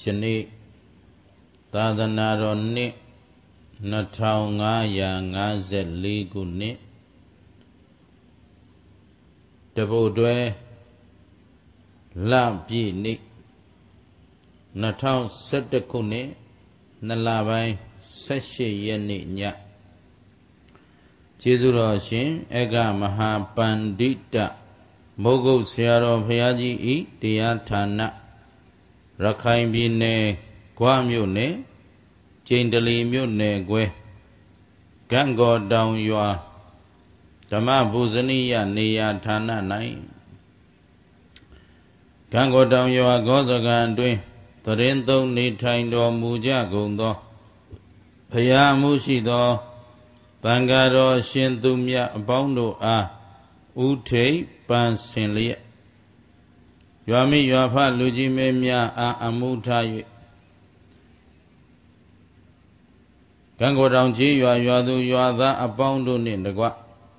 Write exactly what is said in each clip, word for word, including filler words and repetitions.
ယနေ့သာသနာတော်နှစ်နှစ်ထောင်ငါးရာငါးဆယ်လေးခုနှစ်တပုတ်တွဲလပြည့်နေ့နှစ်ထောင်ဆယ်တစ်ခုနှစ်နှစ်လပိုင်းဆယ်ရှစ်ရက်နေ့ညကျေးဇူးတော်ရှင်ဧကမဟာပန္တိတမုဂုတ်ဆရာတော်ဘုရားကြီးဤတရားဌာနရခိုင်ပြည်နယ်ဂွမြို့နယ်ကျိန္တလီမြို့နယ်ကွယ်ကံကောတောင်ရွာဓမ္မပူဇနီယနေရာဌာန၌ကံကောတောင်ရွာဂောဇကံအတွင်းသရင်သုံးနေထိုင်တော်မူကြကုန်သောဘုရားမှုရှိသောသံဃာတော်ရှင်သူမြတ်အပေါင်းတို့အားဥထိပ်ပန်းဆင်လျက်ရွာမိရွာဖလူကြီးမဲများအားအမှုထား၍ကံကောတောင်ကြီးရွာရွာသူရွာသားအပေါင်းတို့နှင့်တကွ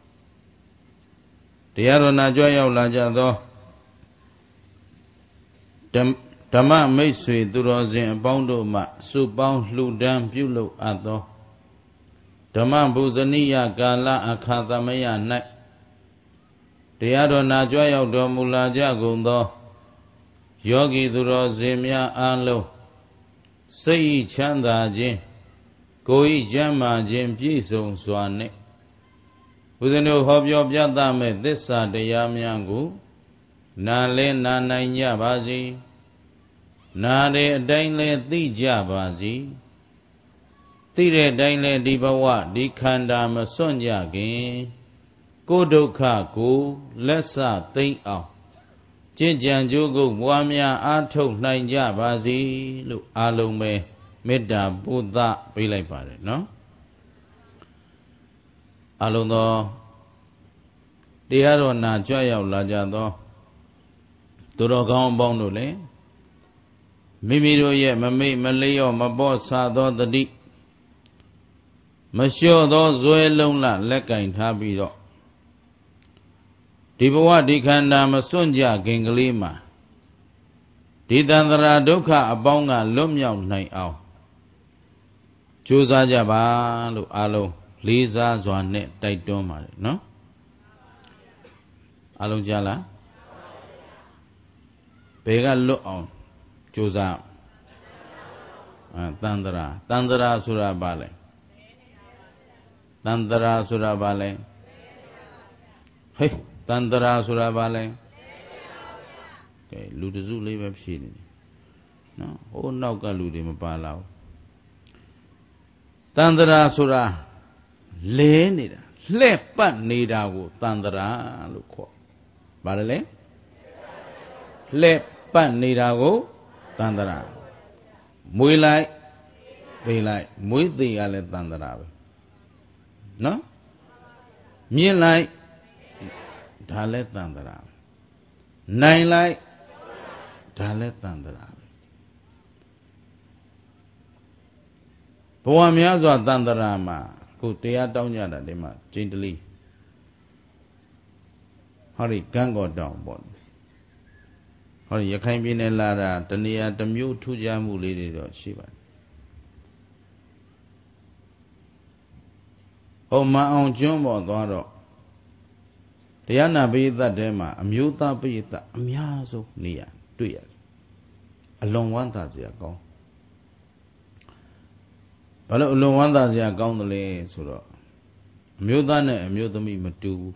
တရားတော်နာကြွရောက်လာကြသောဓမ္မမိတ်ဆွေသူတော်စင်အပေါင်းတို့မှစုပေါင်းလှူဒန်းပြုလုပ်အပ်သောဓမ္မပူဇနီယကာလအခါသမယ၌တရားတော်နာကြွရောက်တော်မူလာကြကုန်သောယောဂီသူတော်စင်များအားလုံးစိတ်ချမ်းသာခြင်းကိုယ်ဤကျမ်းမာခြင်းပြည့်စုံစွာနှင့်ဘုရားတို့ဟောပြောပြသမဲ့သစ္စာတရားများကိုနာလဲနာနိုင်ကြပါစေနာတဲ့အတိုင်းလဲသိကြပါစေသိတဲ့အတိုင်းလဲဒီဘဝဒီခန္ဓာမစွန့်ကြခင်ကိုယ်ဒုက္ခကိုလက်စသိမ့်အောင်ကျင့်ကြံကြိုးကိုပွားများအားထုတ်နိုင်ကြပါစေလို့အားလုံးပဲမေတ္တာပို့သပေးလိုက်ပါတယ်နော်အားလုံးသောတရားတော်နာကြွရောက်လာကြသောသူတော်ကောင်းအပေါင်းတို့လည်းမိမိတို့ရဲ့မမိတ်မလျော့မပေါ့ဆသောတတိမလျှော့သောဇွဲလုံးလလက်ကင်ထားပြီးတော့ဒီဘဝဒီခန္ဓာမစွန့်ကြခင်ကလေးမှာဒီတန္တရာဒုက္ခအပေါင်းကလွတ်မြောက်နိုင်အောင်ကြိုးစားကြပါလို့အားလုံးလေးစားစွာနဲ့တိုက်တွန်းပါတယ်နော်အားလုံးကြားလားဘယ်ကလွတ်အောင်ကြိုးစားအဲတန္တရာတန္တရာဆိုတာဘာလဲတန္တရာဆိုတာဘာလဲဟေးတန္တရာဆိုတာဘာလဲကဲလူတစုလေးပဲဖြေနေတယ်နော်ဟိုနောက်ကလူတွေမပါလာဘူးတန္တရာဆိုတာလဲနေတာလှဲ့ပတ်နေတာကိုတန္တရာလို့ခေါ်ဘာလဲလဲလှဲ့ပတ်နေတာကိုတန္တရာမွေးလိုက်ပေးလိုက်မွေးသေးကလည်းတန္တရာပဲနော်မြင်လိုက်ဒါလည်းတန္တရာပဲနိုင်လိုက်ဒါလည်းတန္တရာပဲဘဝများစွာတန္တရာမှာခုတရားတောင်းကြတာဒီမှာကျိန္တလီဟောဒီကံကောတောင်ပေါ့ဟောဒီရခိုင်ပြည်နယ်လာတာတနေရာတစ်မျိုးထူးခြားမှုလေးတွေတော့ရှိပါတယ်ဟောမအောင်ကျွန်းပေါ်သွားတော့တရားနာပိဋကတ်ထဲမှာအမျိုးသားပိဋကတ်အများဆုံးနေရတွေ့ရတယ်အလွန်ဝမ်းသာစရာကောင်းဘာလို့အလွန်ဝမ်းသာစရာကောင်းတယ်လဲဆိုတော့အမျိုးသားနဲ့အမျိုးသမီးမတူဘူး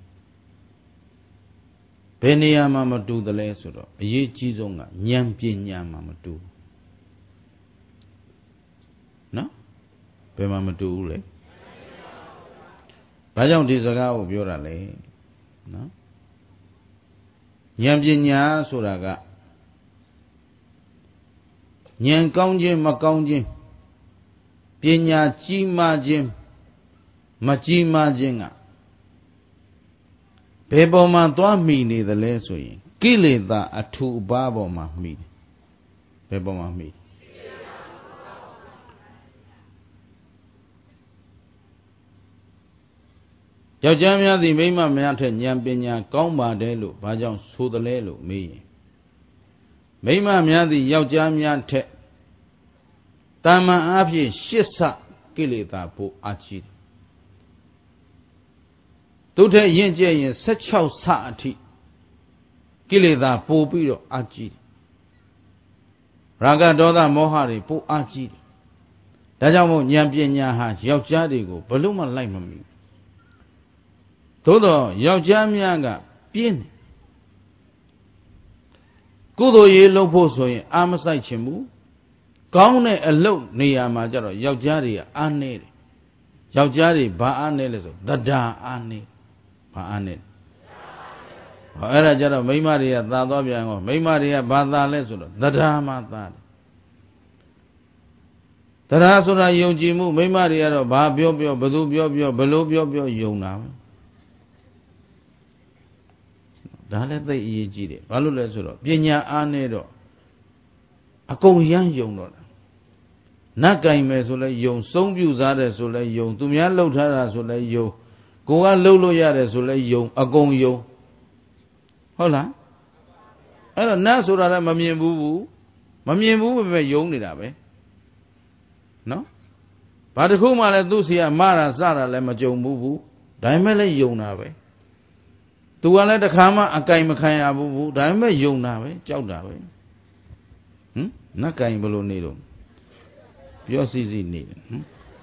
ဘယ်နေရာမှာမတူတယ်လဲဆိုတော့အရေးကြီးဆုံးကဉာဏ်ပညာမှာမတူဘူးနော်ဘယ်မှာမတူဘူးလဲဘာကြောင့်ဒီစကားကိုပြောတာလဲနော်ဉာဏ်ပညာဆိုတာကဉာဏ်ကောင်းခြင်းမကောင်းခြင်းပညာကြီးမားခြင်းမကြီးမားခြင်းကဘယ်ပေါ်မှာသွားမိနေသလဲဆိုရင်ကိလေသာအထူအပါးပေါ်မှာမိတယ်ဘယ်ပေါ်မှာမိယောက်ျားများသည်မိန်းမများထက်ဉာဏ်ပညာကောင်းပါတယ်လို့ဘာကြောင့်ဆိုသလဲလို့မေးရင်မိန်းမများသည်ယောက်ျားများထက်တာမန်အားဖြင့်ရှစ်ဆကိလေသာပိုအာကြီးတယ်သူထက်ရင်ကျက်ရင်สิบหกဆအထိကိလေသာပိုပြီးတော့အာကြီးတယ်ရာဂဒေါသမောဟတွေပိုအာကြီးတယ်ဒါကြောင့်မို့ဉာဏ်ပညာဟာယောက်ျားတွေကိုဘလို့မှလိုက်မမီသို့တော့ယောက်ျားများကပြင်းတယ်ကုသိုလ်ရေးလုပ်ဖို့ဆိုရင်အာမဆိုင်ချင်ဘူးကောင်းတဲ့အလုပ်နေရာမှာကျတော့ယောက်ျားတွေကအားနေတယ်ယောက်ျားတွေဘာအားနေလဲဆိုသဒ္ဒါအားနေဘာအားနေဟောအဲ့ဒါကျတော့မိန်းမတွေကသာသွားပြန်ကောမိန်းမတွေကဘာသာလဲဆိုတော့သဒ္ဒါမှသာတယ်တရားဆိုတာယုံကြည်မှုမိန်းမတွေကတော့ဘာပြောပြောဘယ်သူပြောပြောဘယ်လိုပြောပြောယုံတာပဲဒါလည်းသိအရေးကြီးတယ်ဘာလို့လဲဆိုတော့ပညာအားနဲ့တော့အကုန်ရမ်းယုံတော့တာနတ်ကင်မယ်ဆိုလဲယုံစုံပြူစားတယ်ဆိုလဲယုံသူများလှုပ်ထားတာဆိုလဲယုံကိုကလှုပ်လို့ရတယ်ဆိုလဲယုံအကုန်ယုံဟုတ်လားအဲ့တော့နတ်ဆိုတာလည်းမမြင်ဘူးဘူးမမြင်ဘူးပဲပဲယုံနေတာပဲနော်ဘာတစ်ခုမှလည်းသူ့စီကမတာစတာလည်းမကြုံဘူးဘူးဒါပေမဲ့လည်းယုံတာပဲသူကလည်းတစ်ခါမှအကင်မခံရဘူးဘူးဒါပေမဲ့ယုံတာပဲကြောက်တာပဲဟမ်နတ်ကင်ဘယ်လိုနေတော့ပြောစီစီနေတယ်ဟမ်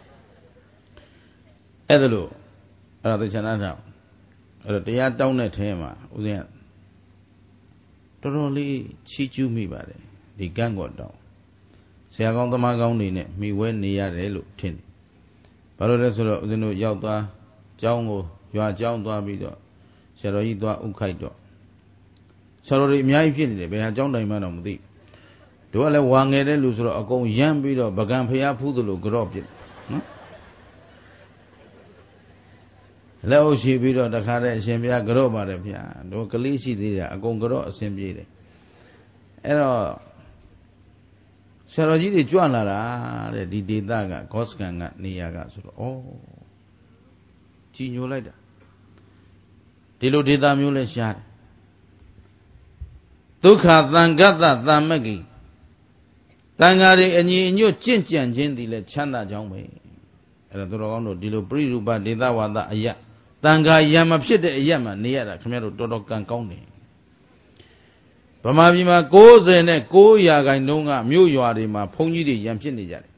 အဲ့ဒါလို့အဲ့ဒါသိချင်တာတော့အဲ့တော့တရားတောင်းတဲ့ထဲမှာဦးဇင်းကတော်တော်လေးချီးကျူးမိပါတယ်ဒီကန့်ကောတောင်းဆရာကောင်းသမားကောင်းတွေနဲ့မိဝဲနေရတယ်လို့ထင်တယ်ဘာလို့လဲဆိုတော့ဦးဇင်းတို့ရောက်သွားကျောင်းကိုရွာကျောင်းသွားပြီးတော့ဆရာတော်ကြီးသွားဥခိုက်တော့ဆရာတော်တွေအများကြီးဖြစ်နေတယ်ဘယ်ဟာကျောင်းတိုင်မှတော့မသိတို့ကလည်းဝါငယ်တဲ့လူဆိုတော့အကုန်ရမ်းပြီးတော့ပကံဖျားဖူးသလိုကြော့ပြစ်နော်လက်အုပ်ရှိပြီးတော့တခါတည်းအရှင်ဘုရားကြော့ပါတယ်ဗျာတို့ကလေးရှိသေးတယ်အကုန်ကြော့အဆင်ပြေတယ်အဲ့တော့ဆရာတော်ကြီးတွေကြွလာတာတဲ့ဒီဒေသကဂေါစကန်ကနေရာကဆိုတော့ဩကြီးညိုလိုက်တာဒီလိုဒေသမျိုးလဲရှားတယ်ဒုက္ခသံဃတသံမဂ္ဂိတန်ဃာတွေအညီအညွတ်ကျင့်ကြံခြင်းဒီလဲချမ်းသာကြောင်းပဲအဲ့ဒါတော်တော်ကောင်းတို့ဒီလိုပရိရူပဒေသဝါဒအယတန်ဃာယံမဖြစ်တဲ့အယမှာနေရတာခင်ဗျားတို့တော်တော်ကံကောင်းတယ်ဗမာပြည်မှာ၉၉ရာခိုင်နှုန်းကမြို့ရွာတွေမှာဘုန်းကြီးတွေရံဖြစ်နေကြတယ်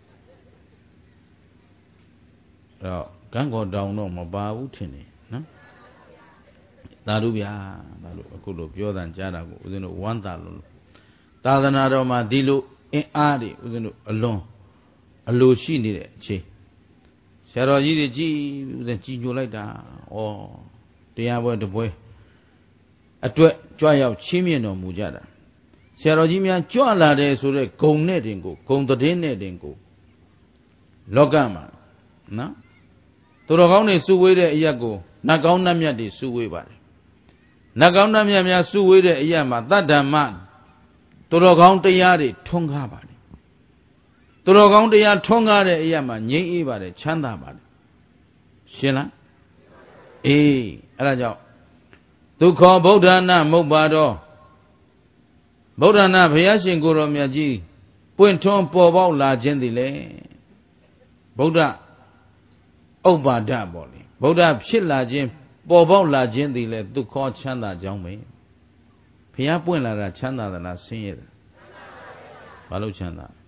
အဲ့တော့ကံကောတောင်တော့မပါဘူးထင်တယ်နော်သာဓုဗျာဒါလို့အခုလိုပြောတန်ကြားတာကိုဦးဇင်းတို့ဝမ်းသာလို့သာသနာတော်မှာဒီလိုအင်အားတွေဦးဇင်းတို့အလွန်အလိုရှိနေတဲ့အချိန်ဆရာတော်ကြီးတွေကြည်ဦးဇင်းကြည်ညိုလိုက်တာဩတရားပွဲတပွဲအတွက်ကြွရောက်ချင်းမြင့်တော်မူကြတာဆရာတော်ကြီးများကြွလာတယ်ဆိုတော့ဂုံနဲ့တင်ကိုဂုံသတင်းနဲ့တင်ကိုလောကမှာနော်သူတော်ကောင်းတွေစုဝေးတဲ့အရက်ကိုနတ်ကောင်းနတ်မြတ်တွေစုဝေးပါတယ်နတ်ကောင်းနတ်မြတ်များစုဝေးတဲ့အရက်မှာတတ္တမသူတော်ကောင်းတရားတွေထွန်းကားပါတယ်သူတော်ကောင်းတရားထွန်းကားတဲ့အရက်မှာငြိမ်းအေးပါတယ်ချမ်းသာပါတယ်ရှင်းလားအေးအဲ့ဒါကြောင့်ဒုက္ခဗုဒ္ဓနာမုတ်ပါတော်ဗုဒ္ဓနာဘုရားရှင်ကိုယ်တော်မြတ်ကြီးပွင့်ထွန်းပေါ်ပေါက်လာခြင်းသည်လေဗုဒ္ဓဥပ္ပါဒပေါ့လေဗုဒ္ဓဖြစ်လာခြင်းပေါ်ပေါက်လာခြင်းသည်လေဒုက္ခချမ်းသာကြောင်းပဲဘုရားပွင့်လာတာချမ်းသာသလားဆင်းရဲတယ်ဘာလို့ချမ်းသာ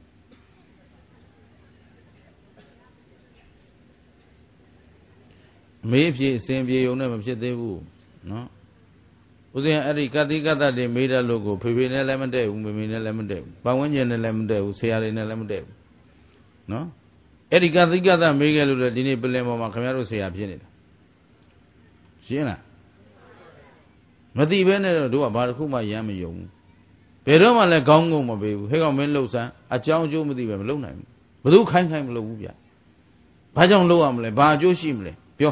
မေးဖြေအစဉ်ပြေုံနဲ့မဖြစ်သေးဘူးနော်ဦးဇင်းအဲ့ဒီကတိကတ္တတွေမေးတဲ့လူကိုဖေဖေနဲ့လည်းမတည့်ဘူးမေမေနဲ့လည်းမတည့်ဘူးပတ်ဝန်းကျင်နဲ့လည်းမတည့်ဘူးဆရာတွေနဲ့လည်းမတည့်ဘူးနော်အဲ့ဒီကတိကတ္တမေးခဲ့လို့လေဒီနေ့ပြင်ပေါ်မှာခင်ဗျားတို့ဆရာဖြစ်နေတာရှင်းလားမသိဘဲနဲ့တော့တို့ကဘာတစ်ခုမှရမ်းမယုံဘူးဘယ်တော့မှလည်းခေါင်းငုံမပေးဘူးဟဲ့ကောင်မင်းလှုပ်ဆန်းအကြောင်းအကျိုးမသိပဲမလုပ်နိုင်ဘူးဘယ်သူခိုင်းခိုင်းမလုပ်ဘူးဗျဘာကြောင့်လုပ်ရမလဲဘာအကျိုးရှိမလဲပြော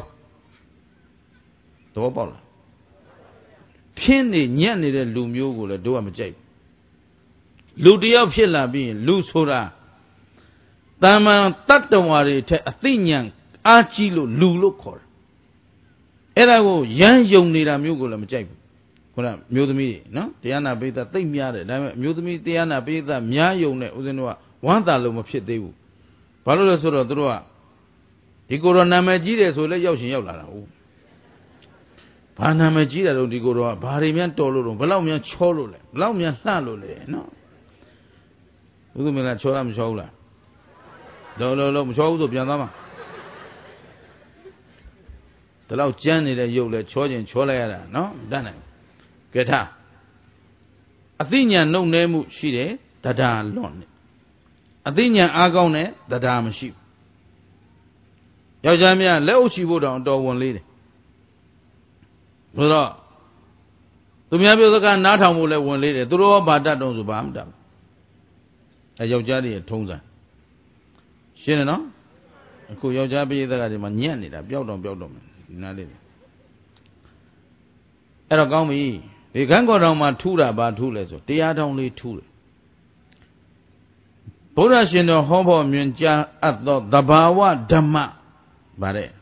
တော့ပေါ့လားဖြင်းနေညံ့နေတဲ့လူမျိုးကိုလည်းတို့ကမကြိုက်ဘူးလူတယောက်ဖြစ်လာပြီးရင်လူဆိုတာတာမန်တတ္တဝါတွေထက်အသိဉာဏ်အားကြီးလို့လူလို့ခေါ်တယ်အဲ့ဒါကိုရမ်းယုံနေတာမျိုးကိုလည်းမကြိုက်ဘူးခုနမျိုးသမီးတွေနော်တရားနာပိဋကသိမ့်များတယ်ဒါပေမဲ့မျိုးသမီးတရားနာပိဋကများယုံတဲ့ဦးဇင်းတို့ကဝမ်းသာလို့မဖြစ်သေးဘူးဘာလို့လဲဆိုတော့သူတို့ကဒီကိုယ်တော်နာမည်ကြီးတယ်ဆိုလဲရောက်ရှင်ရောက်လာတာဟုတ်ဘာနာမည်ကြီးတယ်တော့ဒီကိုယ်တော်ကဘာတွေများတော်လို့တော့ဘလောက်များချောလို့လဲဘလောက်များလှလို့လဲနော်ဘုသူမင်းကချောလားမချောဘူးလားလောလောလောမချောဘူးဆိုပြန်သားမှာဒီလောက်ကြမ်းနေတဲ့ရုပ်လဲချောခြင်းချောလိုက်ရတာနော်တတ်နိုင်ကဲထားအသိဉာဏ်နှုတ်နှဲမှုရှိတယ်တရားလွန်တယ်အသိဉာဏ်အားကောင်းတဲ့တရားမရှိဘူးယောက်ျားများလက်အုပ်ချီဖို့တောင်တော်ဝင်လေးတယ်ဆိုတော့သူများပြောစကားနားထောင်ဖို့လည်းဝင်လေးတယ်သူတို့ကဘာတတ်တုံးဆိုဘာမှမတတ်ဘူးအဲယောက်ျားတွေထုံးစံရှင်းတယ်နော်အခုယောက်ျားပိဋကကဒီမှာညံ့နေတာပျောက်တော့ပျောက်တော့မယ်ဒီနားလေးအဲ့တော့ကောင်းပြီဒီခန်းကော်တော်မှာထူတာဘာထူလဲဆိုတရားထောင်လေးထူတယ်ဘုရားရှင်တော်ဟောဖို့မြင်ကြားအပ်သောသဘာဝဓမ္မဗါတဲ့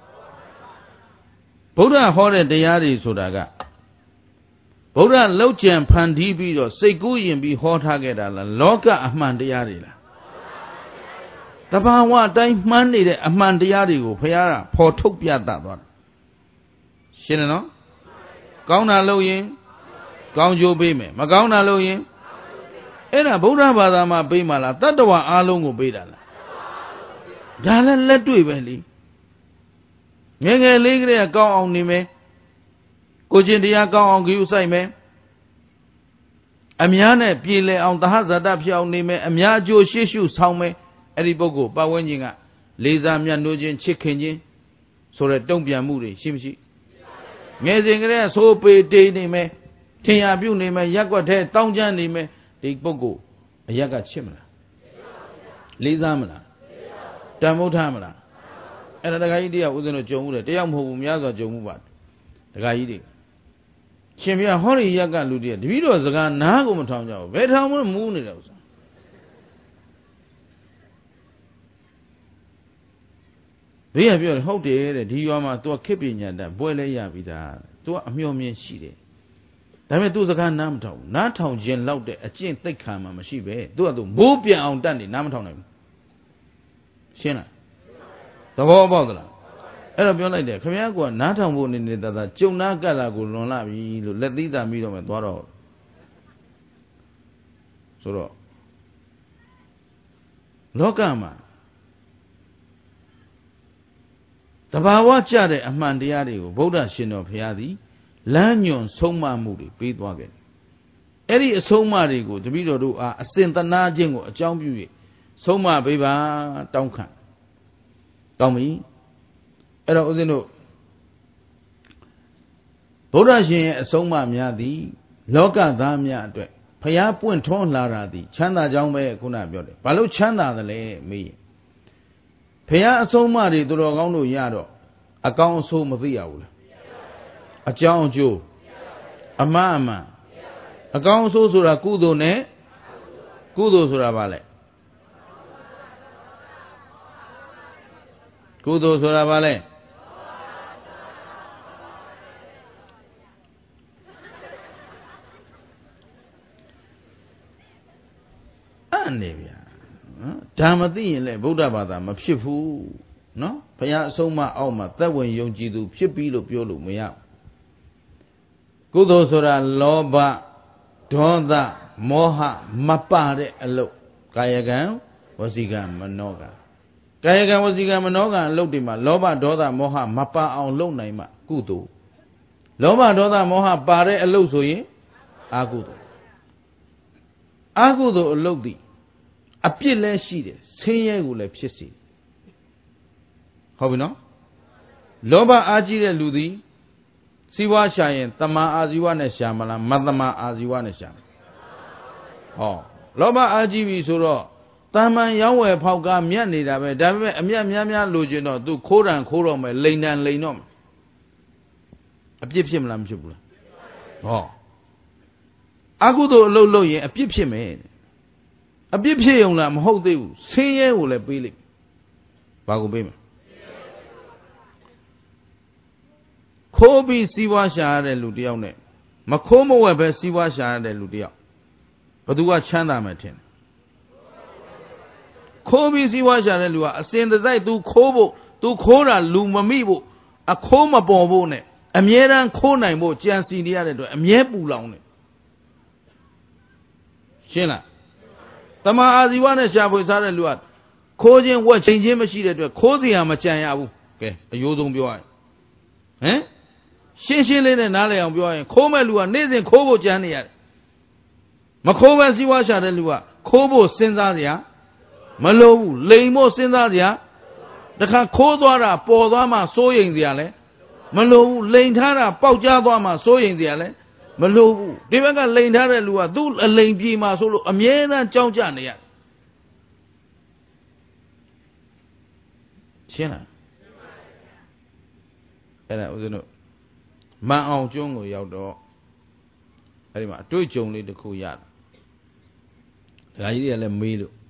ဘုရားဟောတဲ့တရားတွေဆိုတာကဘုရားလောက်ကျန်ဖန်တီးပြီးတော့စိတ်ကူးရင်ပြီးဟောထားခဲ့တာလားလောကအမှန်တရားတွေလားတဘာဝအတိုင်းမှန်းနေတဲ့အမှန်တရားတွေကိုဘုရားကဖော်ထုတ်ပြသသွားတာရှင်းတယ်နော်ကောင်းတာလုပ်ရင်ကောင်းကျိုးပေးမယ်မကောင်းတာလုပ်ရင်အဲ့ဒါဗုဒ္ဓဘာသာမှာပေးမှလားတတ္တဝါအားလုံးကိုပေးတာလားဒါလည်းလက်တွေ့ပဲလေငယ်ငယ်လေးကလေးကကောင်းအောင်နေမယ်ကိုချင်းတရားကောင်းအောင်ကြည့်ဥဆိုင်မယ်အများနဲ့ပြေလည်အောင်သဟဇာတဖြစ်အောင်နေမယ်အများအကျိုးရှေ့ရှုဆောင်မယ်အဲ့ဒီပုဂ္ဂိုလ်ပတ်ဝန်းကျင်ကလေးစားမြတ်နိုးခြင်းချစ်ခင်ခြင်းဆိုတဲ့တုံ့ပြန်မှုတွေရှိမရှိငယ်စဉ်ကလေးကဆိုးပေတေးနေမယ်ထင်ရပြုနေမယ်ရက်ွက်တဲ့တောင်းကျမ်းနေမယ်ဒီပုဂ္ဂိုလ်အရက်ကချစ်မလားလေးစားမလားတန်ဖိုးထားမလားအဲ့ဒါတခါကြီးတရားဦးဇင်းတို့ကြုံမှုတယ်တယောက်မဟုတ်ဘူးများစွာကြုံမှုပါတခါကြီးတွေရှင်ပြဟောဒီရက်ကလူတွေတပည့်တော်စကားနားကိုမထောင်ကြဘူးဘယ်ထောင်မှမူးနေတယ်ဥစ္စာဘေးကပြောတယ်ဟုတ်တယ်တဲ့ဒီရွာမှာ तू ခေတ်ပညာတတ်ဘွဲလဲရပြီဒါ तू အမျှော်မြင်ရှိတယ်ဒါပေမဲ့ तू စကားနားမထောင်ဘူးနားထောင်ခြင်းလောက်တဲ့အကျင့်သိက္ခာမှမရှိပဲ तू က तू မိုးပြန်အောင်တတ်နေနားမထောင်နိုင်ဘူးရှင်းလားသဘောပေါက်သလားအဲ့တော့ပြောလိုက်တယ်ခင်ဗျားကနားထောင်ဖို့နေနေသာသာကြုံနာကတ်လာကိုလွန်လာပြီလို့လက်သီးစာပြီးတော့မှသွားတော့ဆိုတော့လောကမှာတဘာဝကြတဲ့အမှန်တရားတွေကိုဗုဒ္ဓရှင်တော်ဘုရားသည်လမ်းညွန်ဆုံးမမှုတွေပေးသွားခဲ့တယ်အဲ့ဒီအဆုံးအမတွေကိုတပည့်တော်တို့အားအစဉ်သနာခြင်းကိုအကြောင်းပြု၍ဆုံးမပေးပါတောင်းခံတောင်းပြီအဲ့တော့ဦးဇင်းတို့ဗုဒ္ဓရှင်ရဲ့အဆုံးအမများသည်လောကသားများအတွက်ဖျားပွင့်ထွန်းလာတာသည်ချမ်းသာကြောင်းပဲခုနပြောတယ်ဘာလို့ချမ်းသာသလဲမေးဖျားအဆုံးအမတွေသူတော်ကောင်းတို့ရတော့အကောင်းအဆိုးမသိရဘူးလားအကြောင်းအကျိုးအမှန်အမှန်အကောင်းအဆိုးဆိုတာကုသိုလ်နဲ့ကုသိုလ်ဆိုတာဘာလဲကုသိုလ်ဆိုတာဘာလဲအဲ့နေဗျာနော်ဓမ္မသိရင်လည်းဗုဒ္ဓဘာသာမဖြစ်ဘူးနော်ဘုရားအဆုံးအမအောက်မှာသက်ဝင်ယုံကြည်သူဖြစ်ပြီလို့ပြောလို့မရကုသိုလ်ဆိုတာလောဘဒေါသမောဟမပါတဲ့အလုပ်ကာယကံဝစီကံမနောကံကာယကံဝစီကံမနောကံအလုပ်တွေမှာလောဘဒေါသမောဟမပါအောင်လုပ်နိုင်မှကုသိုလ်လောဘဒေါသမောဟပါတဲ့အလုပ်ဆိုရင်အာကုသိုလ်အာကုသိုလ်အလုပ်သည်အပြစ်လည်းရှိတယ်ဆင်းရဲကိုလည်းဖြစ်စေဟုတ်ပြီနော်လောဘအားကြီးတဲ့လူသည်စီဝါရှာရင်တမာအာဇီဝနဲ့ရှာမလားမတမာအာဇီဝနဲ့ရှာဟောလောဘအားကြီးပြီဆိုတော့တာမန်ရောင်းဝယ်ဖောက်ကားမြတ်နေတာပဲဒါပေမဲ့အမြတ်များများလိုချင်တော့သူခိုးတန်ခိုးတော့မယ်လိန်တန်လိန်တော့မယ်အပြစ်ဖြစ်မလားမဖြစ်ဘူးလားဟောအကုသိုလ်အလုပ်လုပ်ရင်အပြစ်ဖြစ်မယ်အပြစ်ဖြစ်ုံလားမဟုတ်သေးဘူးဆင်းရဲကိုလည်းပေးလိုက်ဘာကိုပေးမလဲခိုးပြီးစီးပွားရှာရတဲ့လူတယောက်နဲ့မခိုးမဝက်ပဲစီးပွားရှာရတဲ့လူတယောက်ဘယ်သူကချမ်းသာမယ်ထင်လဲခိုးပြီးစီးပွားရှာတဲ့လူကအစင်တစိုက် तू ခိုးဖို့ तू ခိုးတာလူမမိဖို့အခိုးမပေါ်ဖို့နဲ့အမြဲတမ်းခိုးနိုင်ဖို့ကြံစီနေရတဲ့အတွက်အမြဲပူလောင်နေရှင်းလားတမန်အာဇီဝနဲ့ရှာဖွေစားတဲ့လူကခိုးခြင်းဝက်ချိန်ခြင်းမရှိတဲ့အတွက်ခိုးစရာမကြံရဘူးကဲအယိုးဆုံးပြောရရင်ဟမ်ရှင်းရှင်းလေးနဲ့နားလည်အောင်ပြောရရင်ခိုးမဲ့လူကနေ့စဉ်ခိုးဖို့ကြံနေရတယ်မခိုးပဲစီးပွားရှာတဲ့လူကခိုးဖို့စဉ်းစားစရာမလိုဘူးလိမ်ဖို့စဉ်းစားစရာတခါခိုးသွားတာပေါ်သွားမှစိုးရိမ်စရာလဲမလိုဘူးလိမ်ထားတာပေါက်ကြားသွားမှစိုးရိမ်စရာလဲမလိုဘူးဒီဘက်ကလိမ်ထားတဲ့လူကသူ့အလိမ်ပြေမှာဆိုလို့အမြဲတမ်းကြောက်ကြနေရရှင်းလားအဲ့ဒါဦးဇင်းတို့မန်အောင်ကျွန်းကိုရောက်တော့အဲ့ဒီမှာအတွေ့အကြုံလေးတစ်ခုရတယ်ဒကာကြီးတွေကလည်းမေးလို့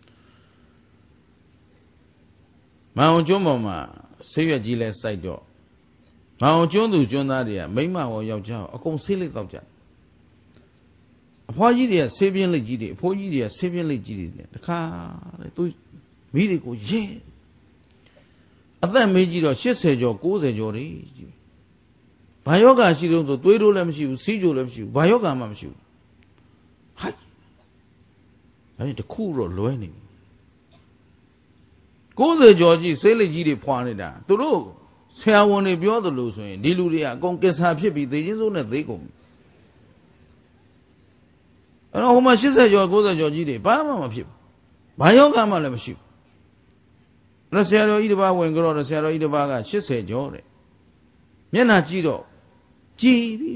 မန်အောင်ကျွန်းပေါ်မှာဆေးရွက်ကြီးလဲစိုက်တော့မန်အောင်ကျွန်းသူကျွန်းသားတွေကမိမဟောယောက်ျားအကုန်ဆေးလိပ်တောက်ကြအဖွားကြီးတွေကဆေးပြင်းလိပ်ကြီးတွေအဖိုးကြီးတွေကဆေးပြင်းလိပ်ကြီးတွေတခါလေသူမိတွေကိုရင်းအသက်မေးကြည့်တော့၈၀ကျော်၉၀ကျော်တွေကြီးဘာယောဂရှိတော့ဆိုသွေးတိုးလည်းမရှိဘူးစီးကြိုလည်းမရှိဘူးဘာယောဂမှမရှိဘူးဟိုက်အဲ့ဒီတခုတော့လွဲနေပြီ၉၀ကျော်ကြီးဆေးလိပ်ကြီးတွေဖွာနေတာသူတို့ဆရာဝန်တွေပြောသလိုဆိုရင်ဒီလူတွေကအကုန်ကင်ဆာဖြစ်ပြီးသေခြင်းစိုးနဲ့သေကုန်အဲ့တော့ဟိုမှာ၈၀ကျော်၉၀ကျော်ကြီးတွေဘာမှမဖြစ်ဘူးဘာယောဂမှလည်းမရှိဘူးအဲ့ဆရာတော်ဤတစ်ပါးဝင်ကြတော့ဆရာတော်ဤတစ်ပါးက၈၀ကျော်တဲ့မျက်နှာကြည့်တော့ကြည်ပြီ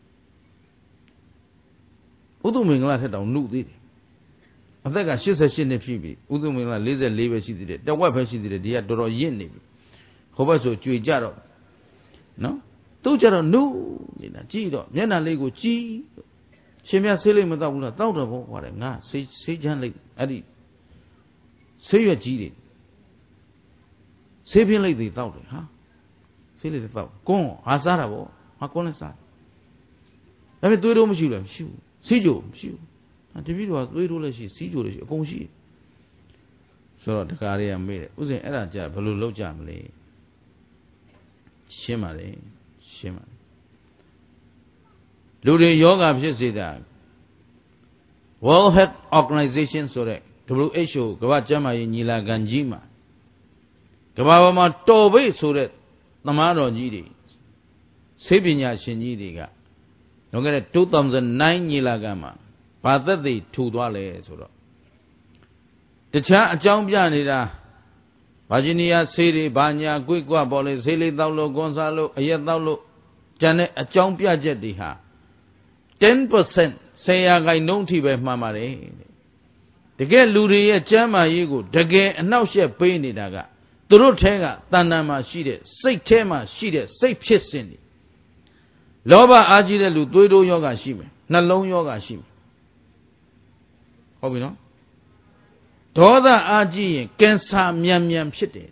ဥဒ္ဓမင်္ဂလာထက်တောင်နှုတ်သေးတယ်အသက်က၈၈နှစ်ဖြစ်ပြီဥဒ္ဓမင်္ဂလာ၄၄ပဲရှိသေးတယ်တဝက်ပဲရှိသေးတယ်ဒီကတော်တော်ရင့်နေပြီဟိုဘက်ဆိုကြွေကြတော့နော်သူ့ကြတော့နှုတ်နေတာကြည့်တော့မျက်နှာလေးကိုကြည်ရှင်မြတ်ဆေးလိမ့်မတော့ဘူးလားတောက်တော့ဘောကွာတယ်ငါဆေးဆေးချမ်းလိမ့်အဲ့ဒီဆေးရွက်ကြီးတွေဆေးပြင်းလိမ့်တွေတောက်တယ်ဟာဆေးလိမ့်တွေတောက်ကွန်းဟာစားတာပေါ့ဟာကွန်းလည်းစားဒါပေမဲ့သွေးတိုးမရှိဘူးလားမရှိဘူးစီးကြိုမရှိဘူးတပည့်တော်ကသွေးတိုးလည်းရှိစီးကြိုလည်းရှိအကုန်ရှိဆိုတော့တခါလေးကမေးတယ်ဥစဉ်အဲ့ဒါကြဘယ်လိုလုပ်ကြမလဲရှင်းပါလေရှင်းပါလေလူတွေယောဂဖြစ်စေတာ World Health Organization ဆိုတဲ့ W H O ကမ္ဘာ့ကျန်းမာရေးညီလာခံကြီးမှာကမ္ဘာပေါ်မှာတော်ပိတ်ဆိုတဲ့သမားတော်ကြီးတွေဆေးပညာရှင်ကြီးတွေကလွန်ခဲ့တဲ့၂၀၀၉ညီလာခံမှာဘာသက်သေထူသွားလဲဆိုတော့တခြားအကြောင်းပြနေတာဗာဂျီနီးယားဆေးတွေဘာညာကွိကွပေါ်လေဆေးလေးတောက်လို့ကွန်ဆာလို့အရက်တောက်လို့ကျန်တဲ့အကြောင်းပြချက်တွေဟာten percent ဆယ်ရာခိုင်နှုန်းထိပဲမှန်ပါတယ်တကယ်လူတွေရဲ့ကျန်းမာရေးကိုတကယ်အနှောက်အယှက်ပေးနေတာကသူတို့ထဲကတဏ္ဍာမှာရှိတဲ့စိတ်ထဲမှာရှိတဲ့စိတ်ဖြစ်စဉ်တွေလောဘအားကြီးတဲ့လူသွေးတိုးယောဂရှိမယ်နှလုံးယောဂရှိမယ်ဟုတ်ပြီနော်ဒေါသအားကြီးရင်ကင်ဆာမြန်မြန်ဖြစ်တယ်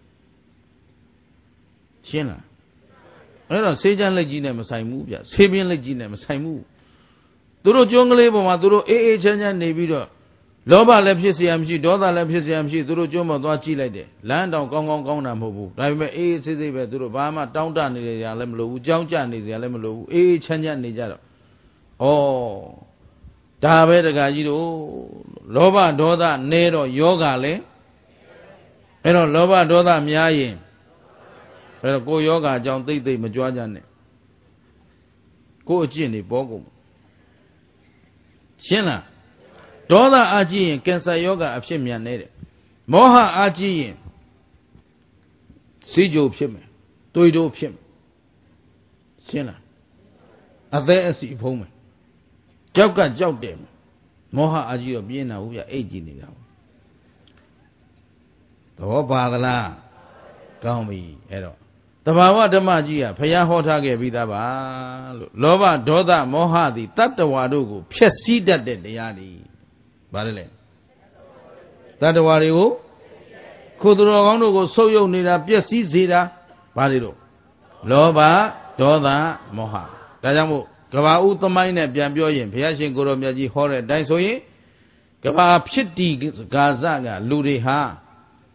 ရှင်းလားအဲ့တော့ဆေးချမ်းလက်ကြီးနဲ့မဆိုင်ဘူးဗျဆေးပြင်းလက်ကြီးနဲ့မဆိုင်ဘူးသူတို့ကျွန်းကလေးပေါ်မှာသူတို့အေးအေးချမ်းချမ်းနေပြီးတော့လောဘလည်းဖြစ်เสียမရှိဒေါသလည်းဖြစ်เสียမရှိသူတို့ကျွန်းပေါ်သွားကြည့်လိုက်တယ်လမ်းတောင်ကောင်းကောင်းကောင်းတာမဟုတ်ဘူးဒါပေမဲ့အေးအေးဆေးဆေးပဲသူတို့ဘာမှတောင်းတနေကြရလည်းမလိုဘူးကြောင်းကြနေကြလည်းမလိုဘူးအေးအေးချမ်းချမ်းနေကြတော့ဩဒါပဲတခါကြီးတို့လောဘဒေါသနဲတော့ယောဂလည်းအဲ့တော့လောဘဒေါသများရင်အဲ့တော့ကိုယောဂအကြောင်းသိသိမကြွားကြနဲ့ကိုအကျင့်နေပေါ်ကုန်ရှင်းလားဒေါသအားကြီးရင်ကင်ဆာယောဂအဖြစ်မြန်နေတယ်မောဟအားကြီးရင်စီးကြိုဖြစ်မယ်တွေးတိုးဖြစ်မယ်ရှင်းလားအသေးအစီဖုံးမယ်ကြောက်ကကြောက်တယ်မောဟအားကြီးတော့ပြင်းတာဘူးဗျအိတ်ကြည့်နေတာသဘောပါသလားကောင်းပြီအဲ့တော့တဘာဝဓမ္မကြီးကဘုရားဟောထားခဲ့ပြီးသားပါလို့လောဘဒေါသမောဟသည်တတ္တဝါတို့ကိုဖျက်ဆီးတတ်တဲ့တရားတွေဘာလဲလဲတတ္တဝါတွေကိုခိုးသူတော်ကောင်းတို့ကိုဆုပ်ယုပ်နေတာပျက်စီးစေတာဘာတွေလို့လောဘဒေါသမောဟဒါကြောင့်မို့ကဘာဦးသမိုင်းနဲ့ပြန်ပြောရင်ဘုရားရှင်ကိုရောမြတ်ကြီးဟောတဲ့အတိုင်းဆိုရင်ကဘာဖြစ်တည်ဂါဇကလူတွေဟာ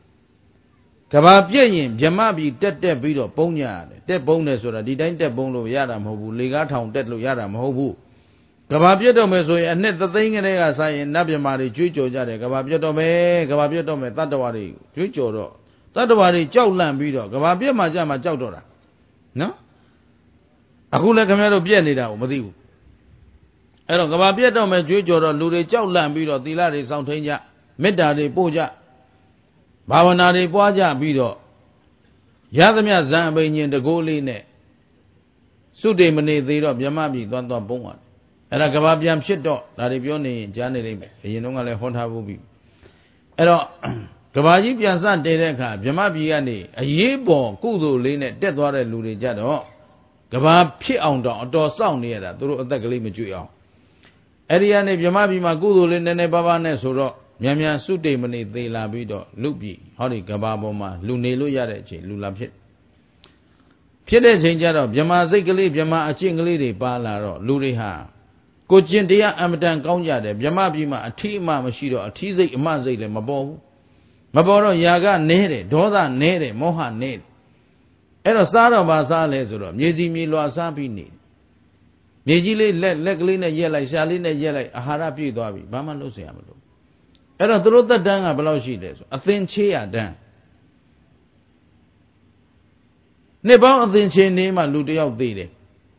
ကဘာပြည့်ရင်မြမပြီတက်တက်ပြီးတော့ပုံညာရတယ်တက်ပုံတယ်ဆိုတာဒီတိုင်းတက်ပုံလို့ရတာမဟုတ်ဘူးလေကားထောင်တက်လို့ရတာမဟုတ်ဘူးကဘာပြတ်တော့မယ်ဆိုရင်အနှစ်သသိန်းကလေးကစားရင်နတ်မြမာတွေကြွေးကြော်ကြတယ်ကဘာပြတ်တော့မယ်ကဘာပြတ်တော့မယ်တတ္တဝါတွေကြွေးကြော်တော့တတ္တဝါတွေကြောက်လန့်ပြီးတော့ကဘာပြတ်မှကြမှာကြောက်တော့တာနော်အခုလည်းခင်ဗျားတို့ပြက်နေတာကိုမသိဘူးအဲ့တော့ကဘာပြတ်တော့မယ်ကြွေးကြော်တော့လူတွေကြောက်လန့်ပြီးတော့သီလတွေစောင့်ထိန်ကြမေတ္တာတွေပို့ကြဘာဝနာတွေပွားကြပြီးတော့ရသမျှဇံအပိညင်တကိုးလေးနဲ့စုတေမနေသေးတော့မြမပြီသွားသွားပုံးသွားအဲ့ဒါကဘာပြန်ဖြစ်တော့ဒါတွေပြောနေရင်ကြားနေလိမ့်မယ်အရင်တုန်းကလည်းဟောထားဖို့ပြီအဲ့တော့ကဘာကြီးပြန်စတည်တဲ့အခါမြမပြီကနေအရေးပေါ်ကုသိုလ်လေးနဲ့တက်သွားတဲ့လူတွေကြတော့ကဘာဖြစ်အောင်တော့အတော်စောင့်နေရတာသူတို့အသက်ကလေးမကျွေအောင်အဲ့ဒီကနေမြမပြီမှာကုသိုလ်လေးနည်းနည်းပါးပါးနဲ့ဆိုတော့မြန်မြန်စုတေမနေသေးလာပြီးတော့လူပြီဟောဒီကဘာပေါ်မှာလူနေလို့ရတဲ့အချိန်လူလာဖြစ်ဖြစ်တဲ့ချိန်ကျတော့မြမစိတ်ကလေးမြမအကျင့်ကလေးတွေပါလာတော့လူတွေဟာကိုကျင့်တရားအမတန်ကောင်းကြတယ်မြမပြီမှာအထီးအမမရှိတော့အထီးစိတ်အမစိတ်လည်းမပေါ်ဘူးမပေါ်တော့ຢာကနဲတယ်ဒေါသနဲတယ်မောဟနဲတယ်အဲ့တော့စားတော့ဘာစားလဲဆိုတော့မြေစီမြေလွာစားပြီးနေမြေကြီးလေးလက်လက်ကလေးနဲ့ရက်လိုက်ရှာလေးနဲ့ရက်လိုက်အာဟာရပြည့်သွားပြီဘာမှလုပ်เสียမလို့အဲ့တော့သူတို့သက်တမ်းကဘယ်လောက်ရှိတယ်ဆိုအသင်ချေရတန်းနှစ်ပေါင်းအသင်ချေနေမှလူတယောက်သေးတယ်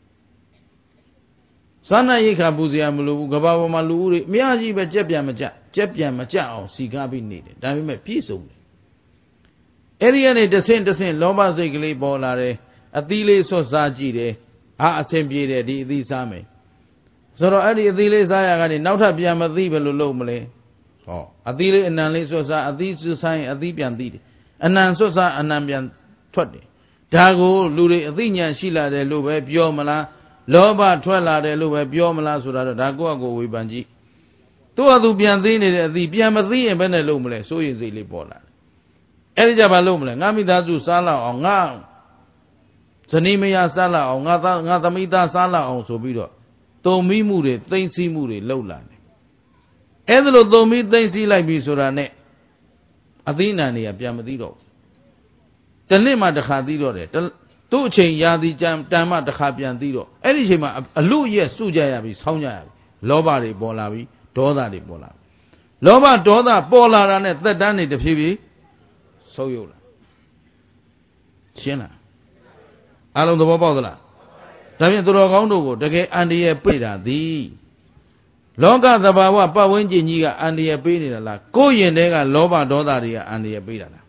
စားနပ်ရိက္ခာပူဇော်မလို့ဘူးကဘာပေါ်မှာလူဦးတွေအများကြီးပဲကြက်ပြန်မကြကြက်ပြန်မကြအောင်စီကားပြီးနေတယ်ဒါပေမဲ့ပြည့်စုံတယ်အဲ့ဒီကနေတဆင့်တဆင့်လောဘစိတ်ကလေးပေါ်လာတယ်အသီးလေးဆွတ်စားကြည့်တယ်ဟာအဆင်ပြေတယ်ဒီအသီးစားမယ်ဆိုတော့အဲ့ဒီအသီးလေးစားရကနေနောက်ထပ်ပြန်မသိဘယ်လိုလုပ်မလဲဟောအသီးလေးအနံလေးဆွတ်စားအသီးဆွတ်စားရင်အသီးပြန်သိတယ်အနံဆွတ်စားအနံပြန်ထွက်တယ်ဒါကိုလူတွေအသိဉာဏ်ရှိလာတယ်လို့ပဲပြောမလားလောဘထွက်လာတယ်လို့ပဲပြောမလားဆိုတာတော့ဒါကိုယ့်အကိုဝေဖန်ကြည့်သူ့အသူပြန်သိနေတဲ့အသီးပြန်မသိရင်ဘယ်နဲ့လုပ်မလဲစိုးရိမ်စိတ်လေးပေါ်လာတယ်အဲ့ဒီကြဘာလုပ်မလဲငါမိသားစုစားလောက်အောင်ငါဇနီးမယားစားလောက်အောင်ငါသားငါသမီးသားစားလောက်အောင်ဆိုပြီးတော့တုံမိမှုတွေသိမ့်စီးမှုတွေလှုပ်လာတယ်အဲ့ဒါလို့တုံမိသိမ့်စီးလိုက်ပြီဆိုတာနဲ့အသီးနှံတွေကပြန်မသိတော့ဘူးတနှစ်မှတစ်ခါသိတော့တယ်သူ့အချိန်ရာသီကြံတန်မှတစ်ခါပြန်သိတော့အဲ့ဒီအချိန်မှာအလူရက်စုကြရပြီဆောင်းကြရပြီလောဘတွေပေါ်လာပြီဒေါသတွေပေါ်လာပြီလောဘဒေါသပေါ်လာတာနဲ့သက်တမ်းတွေတဖြည်းဖြည်းဆုပ်ယုပ်လာရှင်းလားအားလုံးသဘောပေါက်သလားဒါဖြင့်သူတော်ကောင်းတို့ကိုတကယ်အန္တရာယ်ပေးတာသည်လောကသဘာဝပတ်ဝန်းကျင်ကြီးကအန္တရာယ်ပေးနေတာလားကိုယ်ရင်ထဲကလောဘဒေါသတွေကအန္တရာယ်ပေးတာလား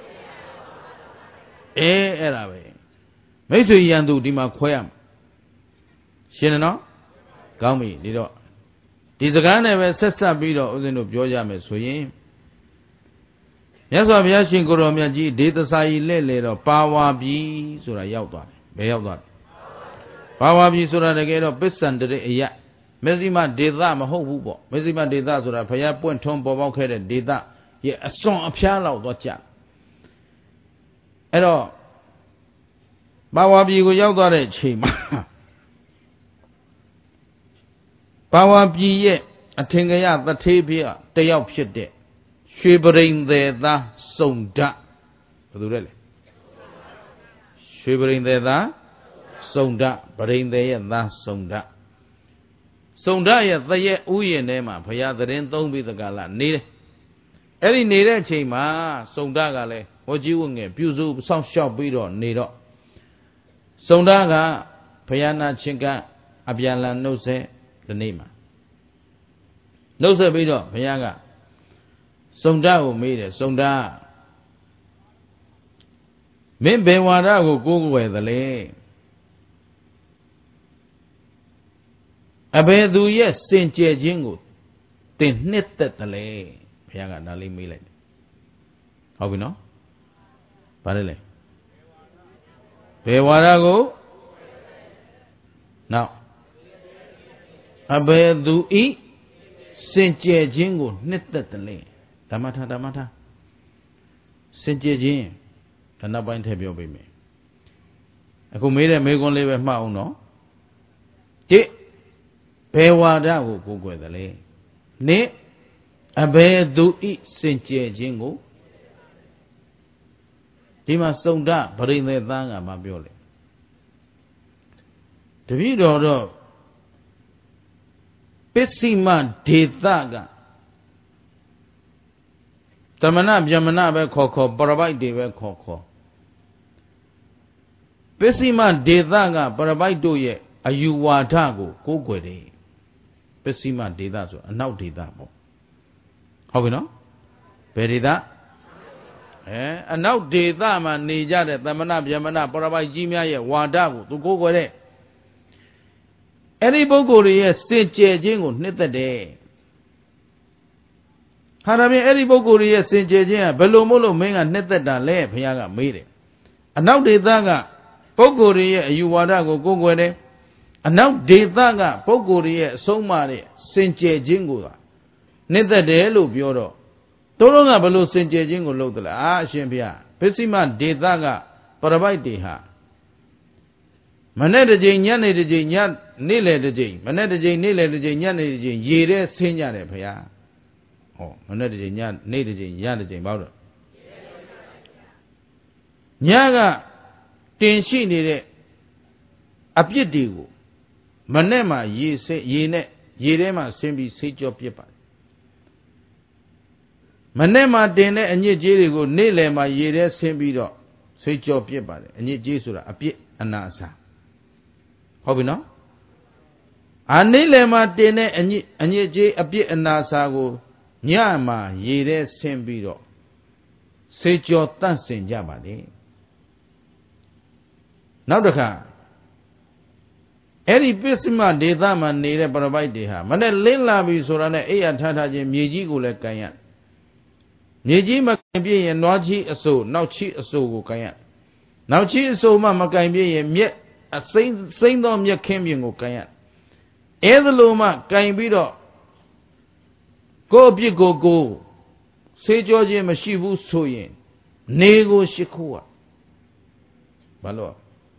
အေးအဲ့ဒါပဲမိတ်ဆွေရန်သူဒီမှာခွဲရမယ်ရှင်းတယ်နော်ကောင်းပြီဒီတော့ဒီစကားနဲ့ပဲဆက်ဆက်ပြီးတော့ဦးဇင်းတို့ပြောကြမယ်ဆိုရင်မြတ်စွာဘုရားရှင်ကိုရောမြတ်ကြီးဒေသစာကြီးလက်လေတော့ပါဝါပြီဆိုတာရောက်သွားတယ်ဘယ်ရောက်သွားလဲပါဝါပြီဆိုတာတကယ်တော့ပစ္စံတရေအယမေဇိမဒေသမဟုတ်ဘူးပေါ့မေဇိမဒေသဆိုတာဘုရားပွင့်ထွန်းပေါ်ပေါက်ခဲ့တဲ့ဒေသရဲ့အစွန်အဖျားလောက်တော့ကြာအဲ့တော့ပါဝါပြီကိုရောက်သွားတဲ့ချိန်မှာပါဝါပြီရဲ့အထင်ကရသထေးပြတယောက်ဖြစ်တဲ့ရွှေပရိန်သေးသားစုံဓာတ်ဘယ်သူလဲလဲရွှေပရိန်သေးသားစုံဓာတ်ပရိန်သေးရဲ့သားစုံဓာတ်စုံဓာတ်ရဲ့သရဲ့ဥယျာဉ်ထဲမှာဘုရားသတင်းသုံးပြီးတကလားနေတယ်အဲ့ဒီနေတဲ့အချိန်မှာစုံဓာတ်ကလည်းဟောကြီးဝငယ်ပြုစုစောင့်ရှောက်ပြီးတော့နေတော့စုံဓာတ်ကဘုရားနာချင်းကအပြန်လန်နှုတ်ဆက်ဒီနေ့မှာနှုတ်ဆက်ပြီးတော့ဘုရားကစုံဓာတ်ကိုမေးတယ်စုံဓာတ်မင်းဘယ်ဝါဒကိုကိုးကွယ်သလဲအဘယ်သူရဲ့စင်ကြယ်ခြင်းကိုသင်နှစ်သက်သလဲဘုရားကဒါလေးမေးလိုက်တယ်ဟုတ်ပြီနော်ဗါတယ်လေဘယ်ဝါဒကိုနောက်အဘယ်သူဤစင်ကြယ်ခြင်းကိုနှစ်သက်သလဲဓမ္မထဓမ္မထစင်ကြယ်ခြင်းဒါနောက်ပိုင်းထည့်ပြောပေးမယ်အခုမေးတဲ့မေးခွန်းလေးပဲမှတ်အောင်နော်တိဘယ်ဝါဒကိုကိုးကွယ်သလဲနိအဘယ်သူဤစင်ကြယ်ခြင်းကိုဒီမှာစုံဒပရိသေသကမပြောလေတပည့်တော်တော့ပစ္စည်းမဒေသကသမဏဗျမဏပဲခေါ်ခေါ်ပရပိုက်တွေပဲခေါ်ခေါ်ပစ္စည်းမဒေသကပရပိုက်တို့ရဲ့အယူဝါဒကိုကိုးကွယ်တယ်ပစ္စည်းမဒေသဆိုအနောက်ဒေသပေါ့ဟုတ်ပြီနော်ဘယ်ဒေသအဲအနောက်ဒေသမှာနေကြတဲ့သမဏဗျမဏပရပိုက်ကြီးများရဲ့ဝါဒကိုသူကိုးကွယ်တဲ့အဲ့ဒီပုဂ္ဂိုလ်တွေရဲ့စင်ကြယ်ခြင်းကိုနှစ်သက်တယ်ဟာဒါပြင်အဲ့ဒီပုဂ္ဂိုလ်တွေရဲ့စင်ကြယ်ခြင်းကဘယ်လိုမို့လို့မင်းကနှစ်သက်တာလဲဘုရားကမေးတယ်အနောက်ဒေသကပုဂ္ဂိုလ်တွေရဲ့အယူဝါဒကိုကိုးကွယ်တယ်အနောက်ဒေသကပုဂ္ဂိုလ်တွေရဲ့အဆုံးအမတဲ့စင်ကြယ်ခြင်းကိုနှစ်သက်တယ်လို့ပြောတော့တို့လုံးကဘယ်လိုစင်ကြယ်ခြင်းကိုလုပ်သလဲအာအရှင်ဘုရားပစ္စည်းမဒေသကပရပိုက်တွေဟာမနေ့တစ်ကြိမ်ညနေတစ်ကြိမ်ညနေ့လယ်တစ်ကြိမ်မနေ့တစ်ကြိမ်နေ့လယ်တစ်ကြိမ်ညနေတစ်ကြိမ်ရေတဲ့ဆင်းကြတယ်ဘုရားဟောမနေ့တစ်ကြိမ်ညနေ့တစ်ကြိမ်ညတစ်ကြိမ်ပေါ့တော့ညကတင်ရှိနေတဲ့အပြစ်တွေကိုမနေ့မှရေဆင်းရေနဲ့ရေထဲမှာဆင်းပြီးဆေးကြောပြစ်ပါတယ်မနေ့မှတင်တဲ့အညစ်အကြေးတွေကိုနေ့လယ်မှာရေထဲဆင်းပြီးတော့ဆေးကြောပြစ်ပါတယ်အညစ်အကြေးဆိုတာအပြစ်အနာအဆာဟုတ်ပြီနော်အာနေ့လယ်မှာတင်တဲ့အညစ်အညစ်အကြေးအပြစ်အနာအဆာကိုညမှာရေထဲဆင်းပြီးတော့ဆေးကြောတန့်စင်ကြပါတယ်နောက်တစ်ခါအဲ့ဒီပစ္စည်းမဒေသမှာနေတဲ့ပရပိုက်တွေဟာမနဲ့လင်းလာပြီဆိုတာနဲ့အိယာထထချင်းမြေကြီးကိုလည်းကန်ရမြေကြီးမကန်ပြည့်ရင်နွားချီအစို့နောက်ချီအစို့ကိုကန်ရနောက်ချီအစို့မှမကန်ပြည့်ရင်မြက်အစိမ့်စိမ့်သောမြက်ခင်းပြင်ကိုကန်ရအဲ့ဒါလိုမှကန်ပြီးတော့ကိုယ့်အပြစ်ကိုကိုယ်ဆေးကြောခြင်းမရှိဘူးဆိုရင်နေကိုရှိခိုးရဘာလို့